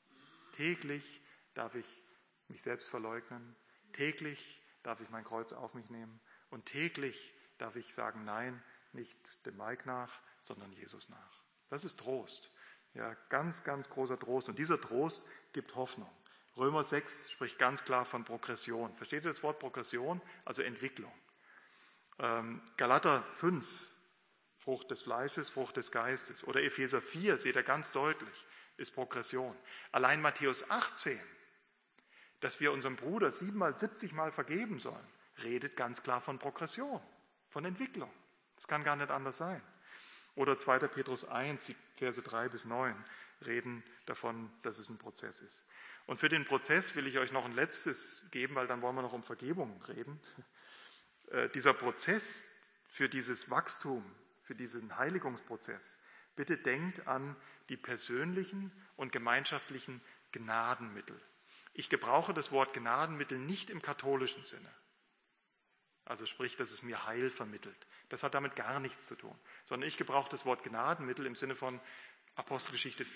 [SPEAKER 1] Täglich darf ich mich selbst verleugnen. Täglich darf ich mein Kreuz auf mich nehmen. Und täglich darf ich sagen, nein, nicht dem Mike nach, sondern Jesus nach. Das ist Trost. Ja, ganz, ganz großer Trost. Und dieser Trost gibt Hoffnung. Römer 6 spricht ganz klar von Progression. Versteht ihr das Wort Progression? Also Entwicklung. Galater 5, Frucht des Fleisches, Frucht des Geistes. Oder Epheser 4, seht ihr ganz deutlich, ist Progression. Allein Matthäus 18, dass wir unserem Bruder 7-mal, 70-mal vergeben sollen, redet ganz klar von Progression, von Entwicklung. Das kann gar nicht anders sein. Oder 2. Petrus 1, die Verse 3 bis 9, reden davon, dass es ein Prozess ist. Und für den Prozess will ich euch noch ein letztes geben, weil dann wollen wir noch um Vergebung reden. Dieser Prozess für dieses Wachstum, für diesen Heiligungsprozess, bitte denkt an die persönlichen und gemeinschaftlichen Gnadenmittel. Ich gebrauche das Wort Gnadenmittel nicht im katholischen Sinne. Also sprich, dass es mir Heil vermittelt. Das hat damit gar nichts zu tun. Sondern ich gebrauche das Wort Gnadenmittel im Sinne von Apostelgeschichte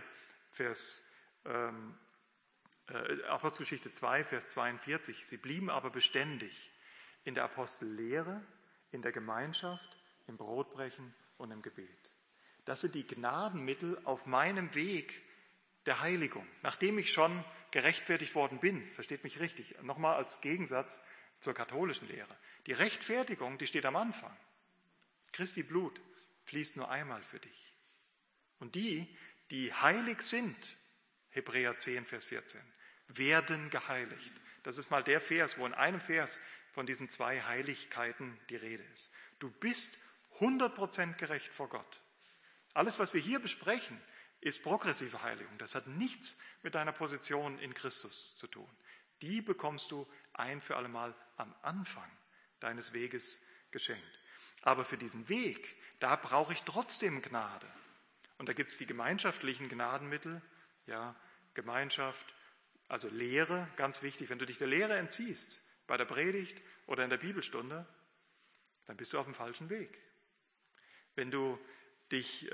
[SPEAKER 1] 2, Vers 42. Sie blieben aber beständig in der Apostellehre, in der Gemeinschaft, im Brotbrechen und im Gebet. Das sind die Gnadenmittel auf meinem Weg der Heiligung, nachdem ich schon gerechtfertigt worden bin, versteht mich richtig, nochmal als Gegensatz zur katholischen Lehre. Die Rechtfertigung, die steht am Anfang. Christi Blut fließt nur einmal für dich. Und die heilig sind, Hebräer 10, Vers 14, werden geheiligt. Das ist mal der Vers, wo in einem Vers von diesen 2 Heiligkeiten die Rede ist. Du bist 100% gerecht vor Gott. Alles, was wir hier besprechen, ist progressive Heiligung. Das hat nichts mit deiner Position in Christus zu tun. Die bekommst du ein für alle Mal am Anfang deines Weges geschenkt. Aber für diesen Weg, da brauche ich trotzdem Gnade. Und da gibt es die gemeinschaftlichen Gnadenmittel, ja, Gemeinschaft, also Lehre, ganz wichtig. Wenn du dich der Lehre entziehst, bei der Predigt oder in der Bibelstunde, dann bist du auf dem falschen Weg. Wenn du dich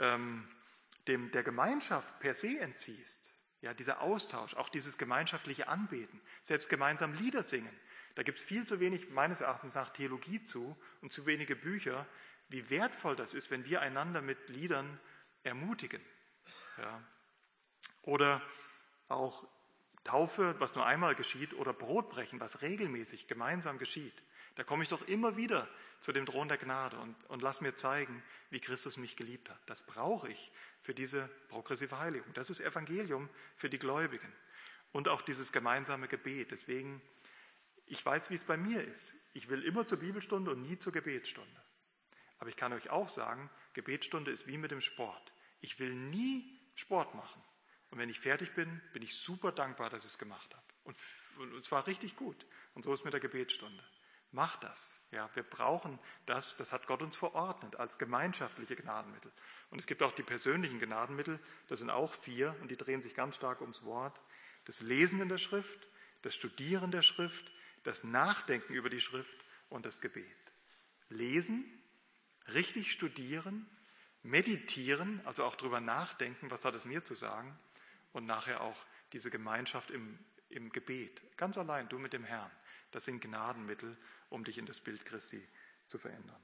[SPEAKER 1] der Gemeinschaft per se entziehst, ja, dieser Austausch, auch dieses gemeinschaftliche Anbeten, selbst gemeinsam Lieder singen, da gibt es viel zu wenig, meines Erachtens nach, Theologie zu und zu wenige Bücher, wie wertvoll das ist, wenn wir einander mit Liedern ermutigen. Ja. Oder auch Taufe, was nur einmal geschieht, oder Brotbrechen, was regelmäßig gemeinsam geschieht. Da komme ich doch immer wieder zu dem Thron der Gnade und lass mir zeigen, wie Christus mich geliebt hat. Das brauche ich für diese progressive Heiligung. Das ist Evangelium für die Gläubigen. Und auch dieses gemeinsame Gebet. Deswegen, ich weiß, wie es bei mir ist. Ich will immer zur Bibelstunde und nie zur Gebetsstunde. Aber ich kann euch auch sagen, Gebetsstunde ist wie mit dem Sport. Ich will nie Sport machen. Und wenn ich fertig bin, bin ich super dankbar, dass ich es gemacht habe. Und es war richtig gut. Und so ist mit der Gebetsstunde. Mach das. Ja, wir brauchen das. Das hat Gott uns verordnet als gemeinschaftliche Gnadenmittel. Und es gibt auch die persönlichen Gnadenmittel. Das sind auch 4 und die drehen sich ganz stark ums Wort. Das Lesen in der Schrift, das Studieren der Schrift, das Nachdenken über die Schrift und das Gebet. Lesen, richtig studieren, meditieren, also auch darüber nachdenken, was hat es mir zu sagen, und nachher auch diese Gemeinschaft im Gebet. Ganz allein, du mit dem Herrn. Das sind Gnadenmittel, um dich in das Bild Christi zu verändern.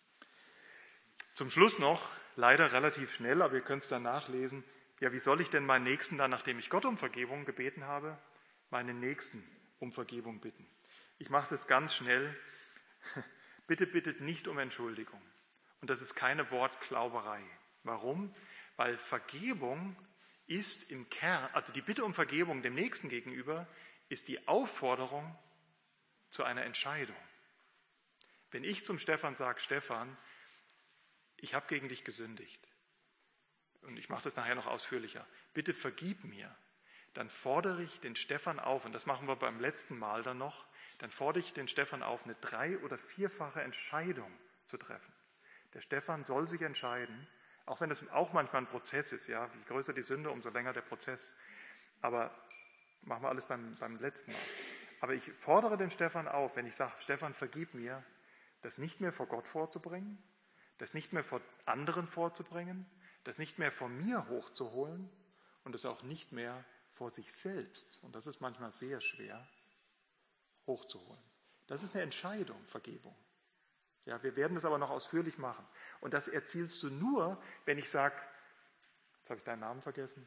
[SPEAKER 1] Zum Schluss noch, leider relativ schnell, aber ihr könnt es dann nachlesen, ja, wie soll ich denn meinen Nächsten dann, nachdem ich Gott um Vergebung gebeten habe, meinen Nächsten um Vergebung bitten? Ich mache das ganz schnell. Bitte bittet nicht um Entschuldigung. Und das ist keine Wortklauberei. Warum? Weil Vergebung ist im Kern, also die Bitte um Vergebung dem Nächsten gegenüber, ist die Aufforderung zu einer Entscheidung. Wenn ich zum Stefan sage, Stefan, ich habe gegen dich gesündigt, und ich mache das nachher noch ausführlicher, bitte vergib mir, dann fordere ich den Stefan auf, und das machen wir beim letzten Mal dann noch, dann fordere ich den Stefan auf, eine 3- oder 4-fache Entscheidung zu treffen. Der Stefan soll sich entscheiden, auch wenn das auch manchmal ein Prozess ist, ja, je größer die Sünde, umso länger der Prozess. Aber machen wir alles beim letzten Mal. Aber ich fordere den Stefan auf, wenn ich sage, Stefan, vergib mir, das nicht mehr vor Gott vorzubringen, das nicht mehr vor anderen vorzubringen, das nicht mehr von mir hochzuholen und das auch nicht mehr vor sich selbst, und das ist manchmal sehr schwer, hochzuholen. Das ist eine Entscheidung, Vergebung. Ja, wir werden das aber noch ausführlich machen. Und das erzielst du nur, wenn ich sage, jetzt habe ich deinen Namen vergessen.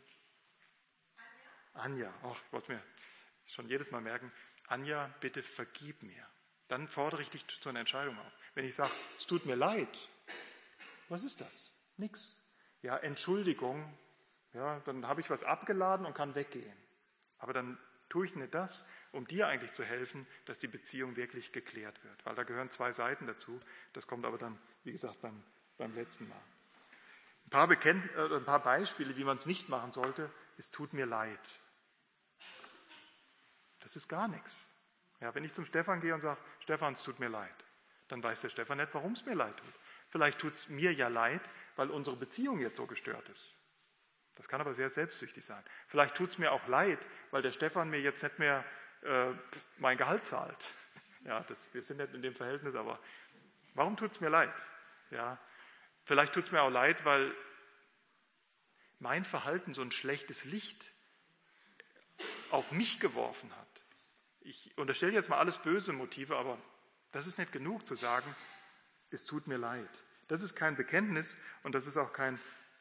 [SPEAKER 1] Anja. Ach, ich wollte mir schon jedes Mal merken. Anja, bitte vergib mir. Dann fordere ich dich zu einer Entscheidung auf. Wenn ich sage, es tut mir leid, was ist das? Nix. Ja, Entschuldigung, ja, dann habe ich was abgeladen und kann weggehen. Aber dann tue ich nicht das, um dir eigentlich zu helfen, dass die Beziehung wirklich geklärt wird. Weil da gehören 2 Seiten dazu. Das kommt aber dann, wie gesagt, beim letzten Mal. Ein paar Beispiele, wie man es nicht machen sollte. Es tut mir leid. Das ist gar nichts. Ja, wenn ich zum Stefan gehe und sage, Stefan, es tut mir leid, dann weiß der Stefan nicht, warum es mir leid tut. Vielleicht tut es mir ja leid, weil unsere Beziehung jetzt so gestört ist. Das kann aber sehr selbstsüchtig sein. Vielleicht tut es mir auch leid, weil der Stefan mir jetzt nicht mehr mein Gehalt zahlt. Ja, wir sind nicht in dem Verhältnis, aber warum tut es mir leid? Ja, vielleicht tut es mir auch leid, weil mein Verhalten so ein schlechtes Licht auf mich geworfen hat. Ich unterstelle jetzt mal alles böse Motive, aber das ist nicht genug zu sagen, es tut mir leid. Das ist kein Bekenntnis und das ist auch kein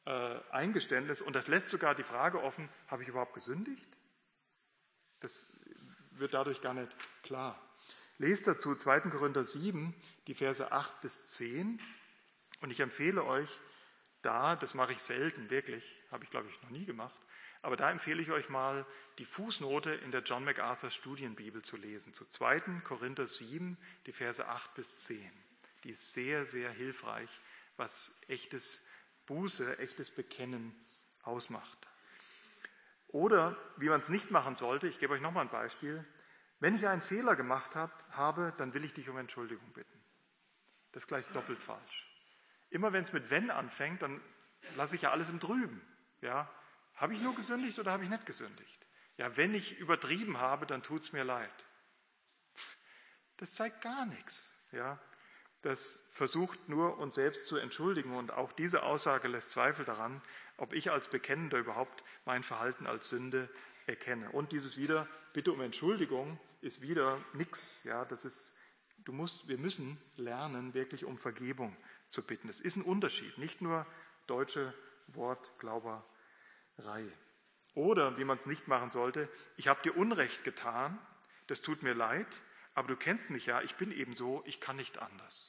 [SPEAKER 1] Eingeständnis und das lässt sogar die Frage offen, habe ich überhaupt gesündigt? Das wird dadurch gar nicht klar. Lest dazu 2. Korinther 7, die Verse 8 bis 10 und ich empfehle euch da, das mache ich selten, wirklich, habe ich glaube ich noch nie gemacht, aber da empfehle ich euch mal, die Fußnote in der John MacArthur Studienbibel zu lesen, zu 2. Korinther 7, die Verse 8 bis 10. Die ist sehr, sehr hilfreich, was echtes Buße, echtes Bekennen ausmacht. Oder, wie man es nicht machen sollte, ich gebe euch nochmal ein Beispiel, wenn ich einen Fehler gemacht habe, dann will ich dich um Entschuldigung bitten. Das ist gleich doppelt falsch. Immer wenn es mit wenn anfängt, dann lasse ich ja alles im Trüben. Ja? Habe ich nur gesündigt oder habe ich nicht gesündigt? Ja, wenn ich übertrieben habe, dann tut es mir leid. Das zeigt gar nichts. Ja? Das versucht nur, uns selbst zu entschuldigen. Und auch diese Aussage lässt Zweifel daran, ob ich als Bekennender überhaupt mein Verhalten als Sünde erkenne. Und dieses wieder, Bitte um Entschuldigung, ist wieder nichts. Ja, wir müssen lernen, wirklich um Vergebung zu bitten. Es ist ein Unterschied, nicht nur deutsche Wortglauberei. Oder, wie man es nicht machen sollte, ich habe dir Unrecht getan, das tut mir leid, aber du kennst mich ja, ich bin eben so, ich kann nicht anders.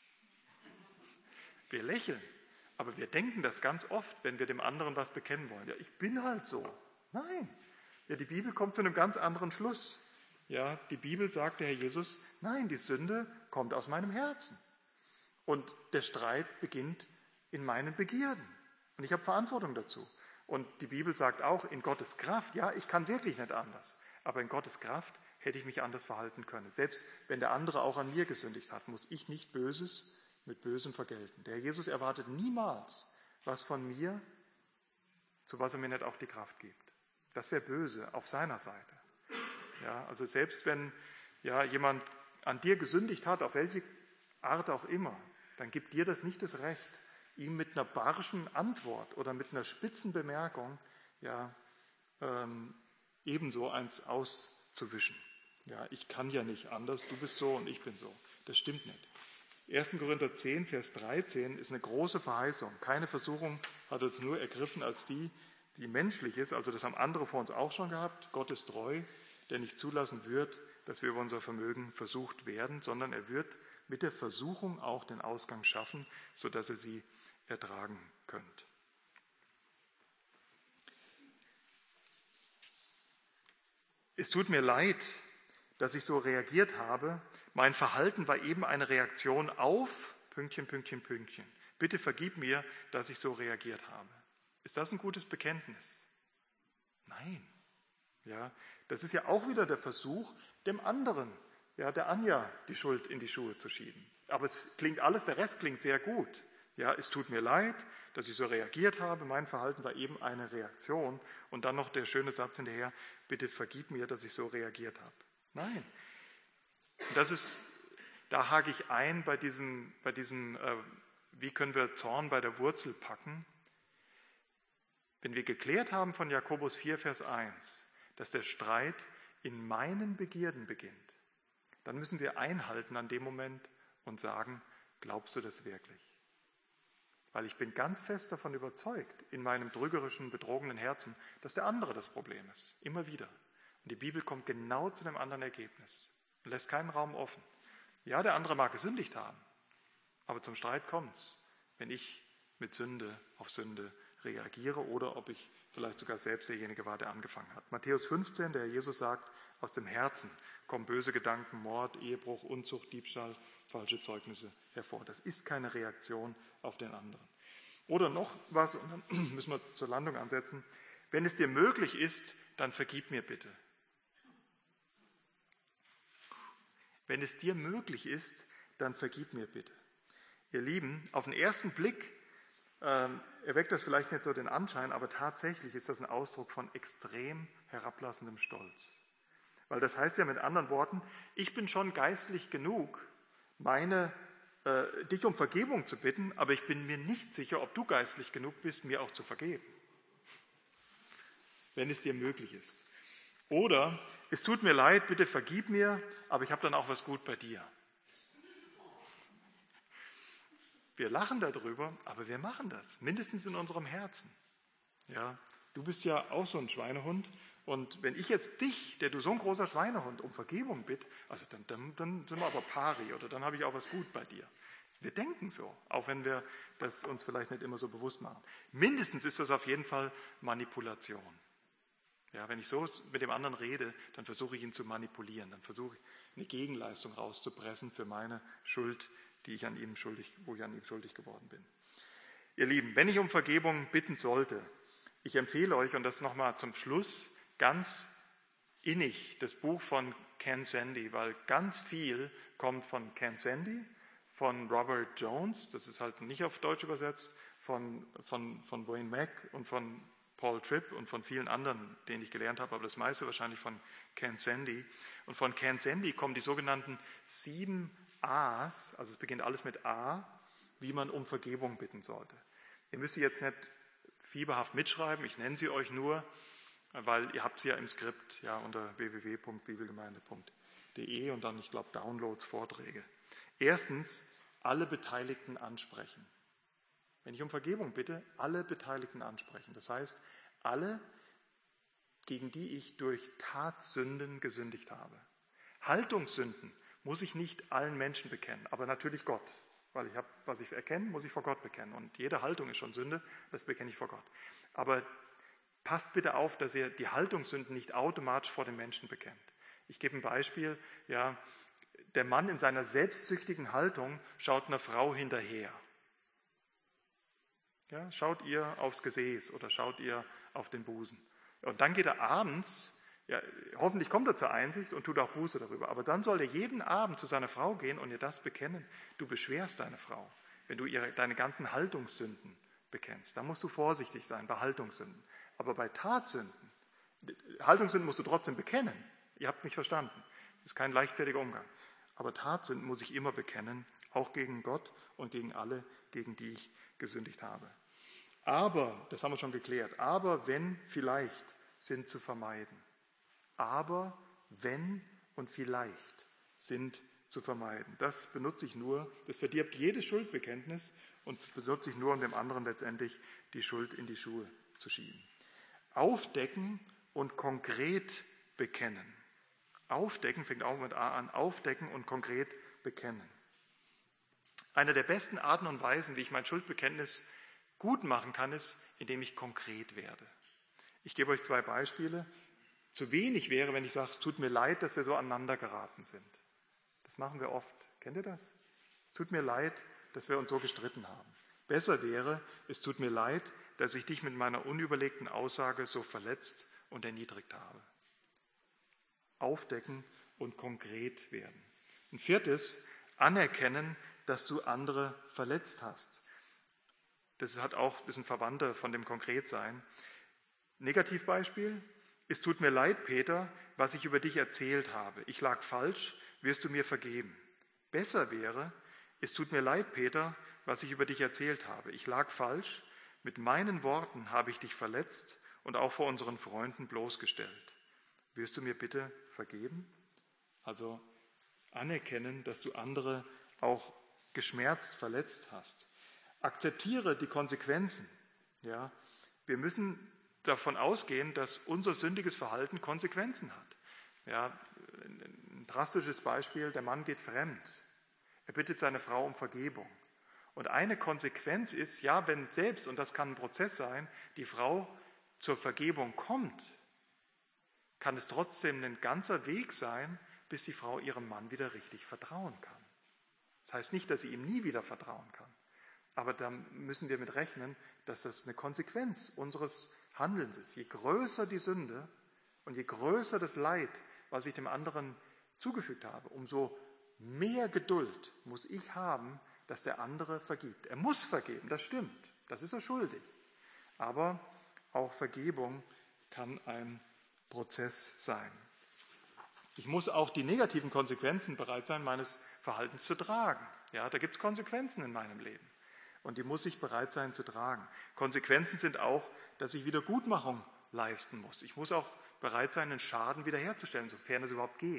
[SPEAKER 1] Wir lächeln, aber wir denken das ganz oft, wenn wir dem anderen was bekennen wollen. Ja, ich bin halt so. Nein, ja, die Bibel kommt zu einem ganz anderen Schluss. Ja, die Bibel sagt der Herr Jesus, nein, die Sünde kommt aus meinem Herzen. Und der Streit beginnt in meinen Begierden. Und ich habe Verantwortung dazu. Und die Bibel sagt auch, in Gottes Kraft, ja, ich kann wirklich nicht anders. Aber in Gottes Kraft hätte ich mich anders verhalten können. Selbst wenn der andere auch an mir gesündigt hat, muss ich nicht Böses mit Bösem vergelten. Der Herr Jesus erwartet niemals was von mir, zu was er mir nicht auch die Kraft gibt. Das wäre böse auf seiner Seite. Ja, also selbst wenn jemand an dir gesündigt hat, auf welche Art auch immer, dann gibt dir das nicht das Recht, ihm mit einer barschen Antwort oder mit einer spitzen Bemerkung ebenso eins auszuwischen. Ja, ich kann ja nicht anders, du bist so und ich bin so. Das stimmt nicht. 1. Korinther 10, Vers 13 ist eine große Verheißung. Keine Versuchung hat uns nur ergriffen als die menschlich ist. Also das haben andere vor uns auch schon gehabt. Gott ist treu, der nicht zulassen wird, dass wir über unser Vermögen versucht werden, sondern er wird mit der Versuchung auch den Ausgang schaffen, sodass ihr sie ertragen könnt. Es tut mir leid, dass ich so reagiert habe. Mein Verhalten war eben eine Reaktion auf ... Bitte vergib mir, dass ich so reagiert habe. Ist das ein gutes Bekenntnis? Nein. Ja, das ist ja auch wieder der Versuch, dem anderen, der Anja, die Schuld in die Schuhe zu schieben. Aber der Rest klingt sehr gut. Ja, es tut mir leid, dass ich so reagiert habe. Mein Verhalten war eben eine Reaktion. Und dann noch der schöne Satz hinterher, bitte vergib mir, dass ich so reagiert habe. Nein. Da hake ich ein bei diesem wie können wir Zorn bei der Wurzel packen? Wenn wir geklärt haben von Jakobus 4, Vers 1, dass der Streit in meinen Begierden beginnt, dann müssen wir einhalten an dem Moment und sagen, glaubst du das wirklich? Weil ich bin ganz fest davon überzeugt, in meinem trügerischen, betrogenen Herzen, dass der andere das Problem ist. Immer wieder. Und die Bibel kommt genau zu dem anderen Ergebnis und lässt keinen Raum offen. Ja, der andere mag gesündigt haben, aber zum Streit kommt's, wenn ich mit Sünde auf Sünde reagiere oder ob ich vielleicht sogar selbst derjenige war, der angefangen hat. Matthäus 15, der Herr Jesus sagt, aus dem Herzen kommen böse Gedanken, Mord, Ehebruch, Unzucht, Diebstahl, falsche Zeugnisse hervor. Das ist keine Reaktion auf den anderen. Oder noch was, und dann müssen wir zur Landung ansetzen. Wenn es dir möglich ist, dann vergib mir bitte. Wenn es dir möglich ist, dann vergib mir bitte. Ihr Lieben, auf den ersten Blick erweckt das vielleicht nicht so den Anschein, aber tatsächlich ist das ein Ausdruck von extrem herablassendem Stolz. Weil das heißt ja mit anderen Worten, ich bin schon geistlich genug, dich um Vergebung zu bitten, aber ich bin mir nicht sicher, ob du geistlich genug bist, mir auch zu vergeben. Wenn es dir möglich ist. Oder, es tut mir leid, bitte vergib mir, aber ich habe dann auch was gut bei dir. wir lachen darüber, aber wir machen das, mindestens in unserem Herzen. Ja, du bist ja auch so ein Schweinehund. Und wenn ich jetzt dich, der du so ein großer Schweinehund, um Vergebung bitte, also dann sind wir aber pari oder dann habe ich auch was gut bei dir. Wir denken so, auch wenn wir das uns vielleicht nicht immer so bewusst machen. Mindestens ist das auf jeden Fall Manipulation. Ja, wenn ich so mit dem anderen rede, dann versuche ich ihn zu manipulieren, dann versuche ich eine Gegenleistung rauszupressen für meine Schuld, wo ich an ihm schuldig geworden bin. Ihr Lieben, wenn ich um Vergebung bitten sollte, ich empfehle euch, und das nochmal zum Schluss, ganz innig das Buch von Ken Sande, weil ganz viel kommt von Ken Sande, von Robert Jones, das ist halt nicht auf Deutsch übersetzt, von Wayne Mack und von Paul Tripp und von vielen anderen, denen ich gelernt habe, aber das meiste wahrscheinlich von Ken Sande. Und von Ken Sande kommen die sogenannten 7 A's, also es beginnt alles mit A, wie man um Vergebung bitten sollte. Ihr müsst sie jetzt nicht fieberhaft mitschreiben, ich nenne sie euch nur, weil ihr habt sie ja im Skript, ja, unter www.bibelgemeinde.de und dann, ich glaube, Downloads, Vorträge. Erstens, alle Beteiligten ansprechen. Wenn ich um Vergebung bitte, alle Beteiligten ansprechen. Das heißt, alle, gegen die ich durch Tatsünden gesündigt habe. Haltungssünden muss ich nicht allen Menschen bekennen, aber natürlich Gott. Weil ich habe, was ich erkenne, muss ich vor Gott bekennen. Und jede Haltung ist schon Sünde, das bekenne ich vor Gott. Aber passt bitte auf, dass ihr die Haltungssünden nicht automatisch vor den Menschen bekennt. Ich gebe ein Beispiel. Ja, der Mann in seiner selbstsüchtigen Haltung schaut einer Frau hinterher. Ja, schaut ihr aufs Gesäß oder schaut ihr auf den Busen. Und dann geht er abends, ja, hoffentlich kommt er zur Einsicht und tut auch Buße darüber, aber dann soll er jeden Abend zu seiner Frau gehen und ihr das bekennen. Du beschwerst deine Frau, wenn du deine ganzen Haltungssünden bekennst. Da musst du vorsichtig sein bei Haltungssünden. Aber bei Tatsünden, Haltungssünden musst du trotzdem bekennen. Ihr habt mich verstanden. Das ist kein leichtfertiger Umgang. Aber Tatsünden muss ich immer bekennen, auch gegen Gott und gegen alle, gegen die ich gesündigt habe. Aber, das haben wir schon geklärt, aber wenn vielleicht sind zu vermeiden. Aber wenn und vielleicht sind zu vermeiden. Das benutze ich nur, das verdirbt jedes Schuldbekenntnis und benutze ich nur, um dem anderen letztendlich die Schuld in die Schuhe zu schieben. Aufdecken und konkret bekennen. Aufdecken fängt auch mit A an, aufdecken und konkret bekennen. Eine der besten Arten und Weisen, wie ich mein Schuldbekenntnis gut machen kann, ist, indem ich konkret werde. Ich gebe euch 2 Beispiele. Zu wenig wäre, wenn ich sage, es tut mir leid, dass wir so aneinander geraten sind. Das machen wir oft. Kennt ihr das? Es tut mir leid, dass wir uns so gestritten haben. Besser wäre, es tut mir leid, dass ich dich mit meiner unüberlegten Aussage so verletzt und erniedrigt habe. Aufdecken und konkret werden. Ein 4. Anerkennen, dass du andere verletzt hast. Das hat auch ein bisschen Verwandte von dem Konkretsein. Negativbeispiel: Es tut mir leid, Peter, was ich über dich erzählt habe. Ich lag falsch, wirst du mir vergeben. Besser wäre: Es tut mir leid, Peter, was ich über dich erzählt habe. Ich lag falsch, mit meinen Worten habe ich dich verletzt und auch vor unseren Freunden bloßgestellt. Wirst du mir bitte vergeben? Also anerkennen, dass du andere auch geschmerzt, verletzt hast. Akzeptiere die Konsequenzen. Ja, wir müssen davon ausgehen, dass unser sündiges Verhalten Konsequenzen hat. Ja, ein drastisches Beispiel: Der Mann geht fremd. Er bittet seine Frau um Vergebung. Und eine Konsequenz ist, ja, wenn selbst, und das kann ein Prozess sein, die Frau zur Vergebung kommt, kann es trotzdem ein ganzer Weg sein, bis die Frau ihrem Mann wieder richtig vertrauen kann. Das heißt nicht, dass sie ihm nie wieder vertrauen kann. Aber da müssen wir mit rechnen, dass das eine Konsequenz unseres Handelns ist. Je größer die Sünde und je größer das Leid, was ich dem anderen zugefügt habe, umso mehr Geduld muss ich haben, dass der andere vergibt. Er muss vergeben, das stimmt, das ist er schuldig. Aber auch Vergebung kann ein Prozess sein. Ich muss auch die negativen Konsequenzen bereit sein, meines Verhaltens zu tragen. Ja, da gibt es Konsequenzen in meinem Leben. Und die muss ich bereit sein zu tragen. Konsequenzen sind auch, dass ich Wiedergutmachung leisten muss. Ich muss auch bereit sein, den Schaden wiederherzustellen, sofern es überhaupt geht.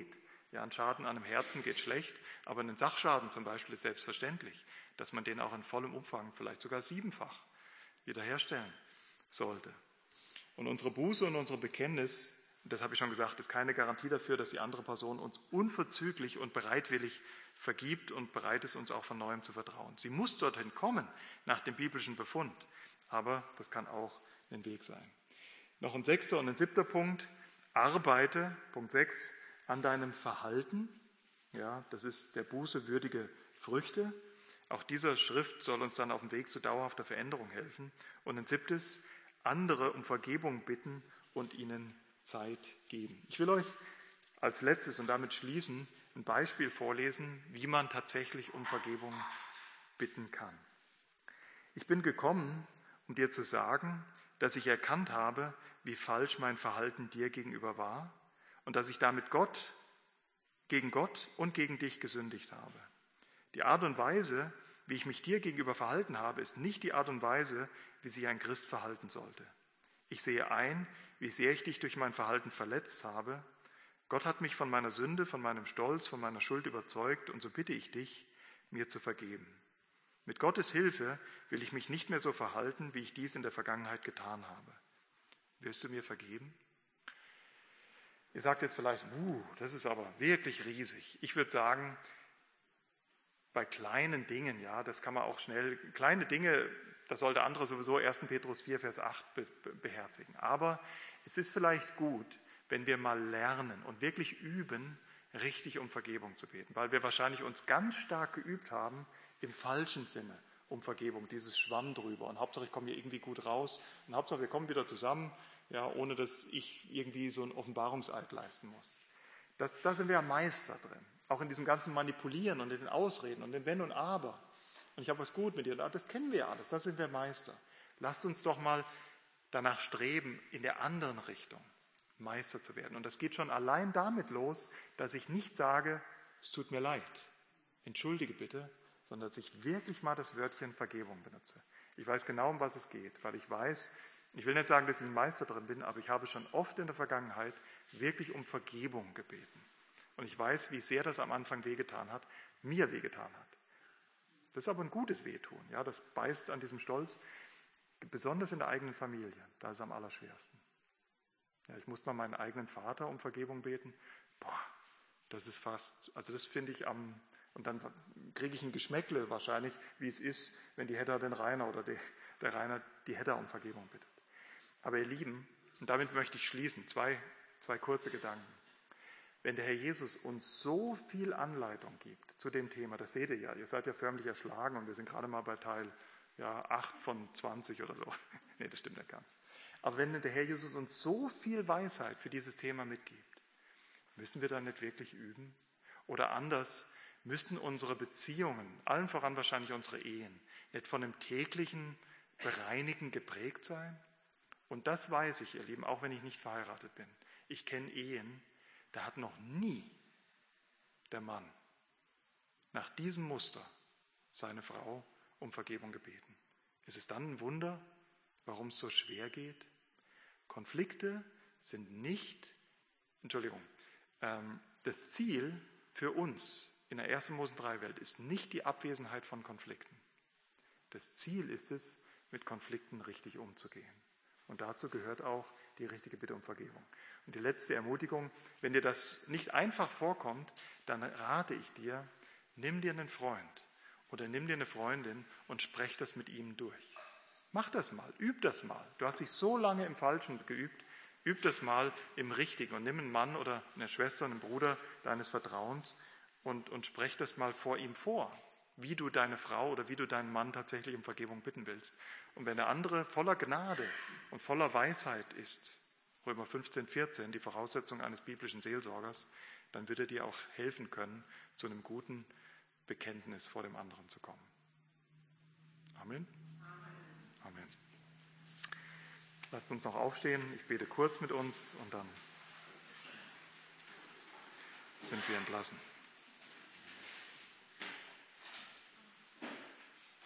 [SPEAKER 1] Ja, ein Schaden an einem Herzen geht schlecht, aber ein Sachschaden zum Beispiel ist selbstverständlich, dass man den auch in vollem Umfang, vielleicht sogar 7-fach, wiederherstellen sollte. Und unsere Buße und unsere Bekenntnis, das habe ich schon gesagt, ist keine Garantie dafür, dass die andere Person uns unverzüglich und bereitwillig vergibt und bereit ist, uns auch von Neuem zu vertrauen. Sie muss dorthin kommen, nach dem biblischen Befund, aber das kann auch ein Weg sein. Noch ein 6. und ein 7. Punkt, arbeite, Punkt 6, an deinem Verhalten. Ja, das ist der Buße würdige Früchte. Auch dieser Schrift soll uns dann auf dem Weg zu dauerhafter Veränderung helfen. Und ein 7, andere um Vergebung bitten und ihnen Zeit geben. Ich will euch als letztes und damit schließen ein Beispiel vorlesen, wie man tatsächlich um Vergebung bitten kann. Ich bin gekommen, um dir zu sagen, dass ich erkannt habe, wie falsch mein Verhalten dir gegenüber war und dass ich damit gegen Gott und gegen dich gesündigt habe. Die Art und Weise, wie ich mich dir gegenüber verhalten habe, ist nicht die Art und Weise, wie sich ein Christ verhalten sollte. Ich sehe ein, wie sehr ich dich durch mein Verhalten verletzt habe. Gott hat mich von meiner Sünde, von meinem Stolz, von meiner Schuld überzeugt und so bitte ich dich, mir zu vergeben. Mit Gottes Hilfe will ich mich nicht mehr so verhalten, wie ich dies in der Vergangenheit getan habe. Wirst du mir vergeben? Ihr sagt jetzt vielleicht, das ist aber wirklich riesig. Ich würde sagen, bei kleinen Dingen, ja, das kann man auch schnell, kleine Dinge, das sollte andere sowieso 1. Petrus 4, Vers 8 beherzigen. Aber es ist vielleicht gut, wenn wir mal lernen und wirklich üben, richtig um Vergebung zu beten, weil wir wahrscheinlich uns ganz stark geübt haben, im falschen Sinne um Vergebung, dieses Schwamm drüber. Und Hauptsache, ich komme hier irgendwie gut raus und Hauptsache, wir kommen wieder zusammen, ja, ohne dass ich irgendwie so einen Offenbarungseid leisten muss. Da sind wir ja Meister drin, auch in diesem ganzen Manipulieren und in den Ausreden und in Wenn und Aber. Und ich habe was gut mit dir, das kennen wir ja alles, da sind wir Meister. Lasst uns doch mal danach streben, in der anderen Richtung Meister zu werden. Und das geht schon allein damit los, dass ich nicht sage, es tut mir leid, entschuldige bitte, sondern dass ich wirklich mal das Wörtchen Vergebung benutze. Ich weiß genau, um was es geht, weil ich weiß, ich will nicht sagen, dass ich ein Meister drin bin, aber ich habe schon oft in der Vergangenheit wirklich um Vergebung gebeten. Und ich weiß, wie sehr das am Anfang mir wehgetan hat. Das ist aber ein gutes Wehtun, ja, das beißt an diesem Stolz, besonders in der eigenen Familie, da ist es am allerschwersten. Ja, ich musste mal meinen eigenen Vater um Vergebung beten. Das ist fast, also das finde ich und dann kriege ich ein Geschmäckle wahrscheinlich, wie es ist, wenn die Hedda den Rainer oder der Rainer die Hedda um Vergebung bittet. Aber ihr Lieben, und damit möchte ich schließen, zwei kurze Gedanken. Wenn der Herr Jesus uns so viel Anleitung gibt zu dem Thema, das seht ihr ja, ihr seid ja förmlich erschlagen und wir sind gerade mal bei Teil 8 von 20 oder so. Nee, das stimmt nicht ganz. Aber wenn der Herr Jesus uns so viel Weisheit für dieses Thema mitgibt, müssen wir dann nicht wirklich üben? Oder anders, müssten unsere Beziehungen, allen voran wahrscheinlich unsere Ehen, nicht von einem täglichen Bereinigen geprägt sein? Und das weiß ich, ihr Lieben, auch wenn ich nicht verheiratet bin. Ich kenne Ehen, da hat noch nie der Mann nach diesem Muster seine Frau um Vergebung gebeten. Ist es dann ein Wunder, warum es so schwer geht? Konflikte sind nicht, das Ziel für uns in der 1. Mose 3 Welt ist nicht die Abwesenheit von Konflikten. Das Ziel ist es, mit Konflikten richtig umzugehen. Und dazu gehört auch die richtige Bitte um Vergebung. Und die letzte Ermutigung, wenn dir das nicht einfach vorkommt, dann rate ich dir, nimm dir einen Freund oder nimm dir eine Freundin und sprech das mit ihm durch. Mach das mal, üb das mal. Du hast dich so lange im Falschen geübt, üb das mal im Richtigen und nimm einen Mann oder eine Schwester, einen Bruder deines Vertrauens und sprech das mal vor ihm vor, wie du deine Frau oder wie du deinen Mann tatsächlich um Vergebung bitten willst. Und wenn der andere voller Gnade und voller Weisheit ist, Römer 15, 14, die Voraussetzung eines biblischen Seelsorgers, dann wird er dir auch helfen können, zu einem guten Bekenntnis vor dem anderen zu kommen. Amen. Amen. Lasst uns noch aufstehen, ich bete kurz mit uns und dann sind wir entlassen.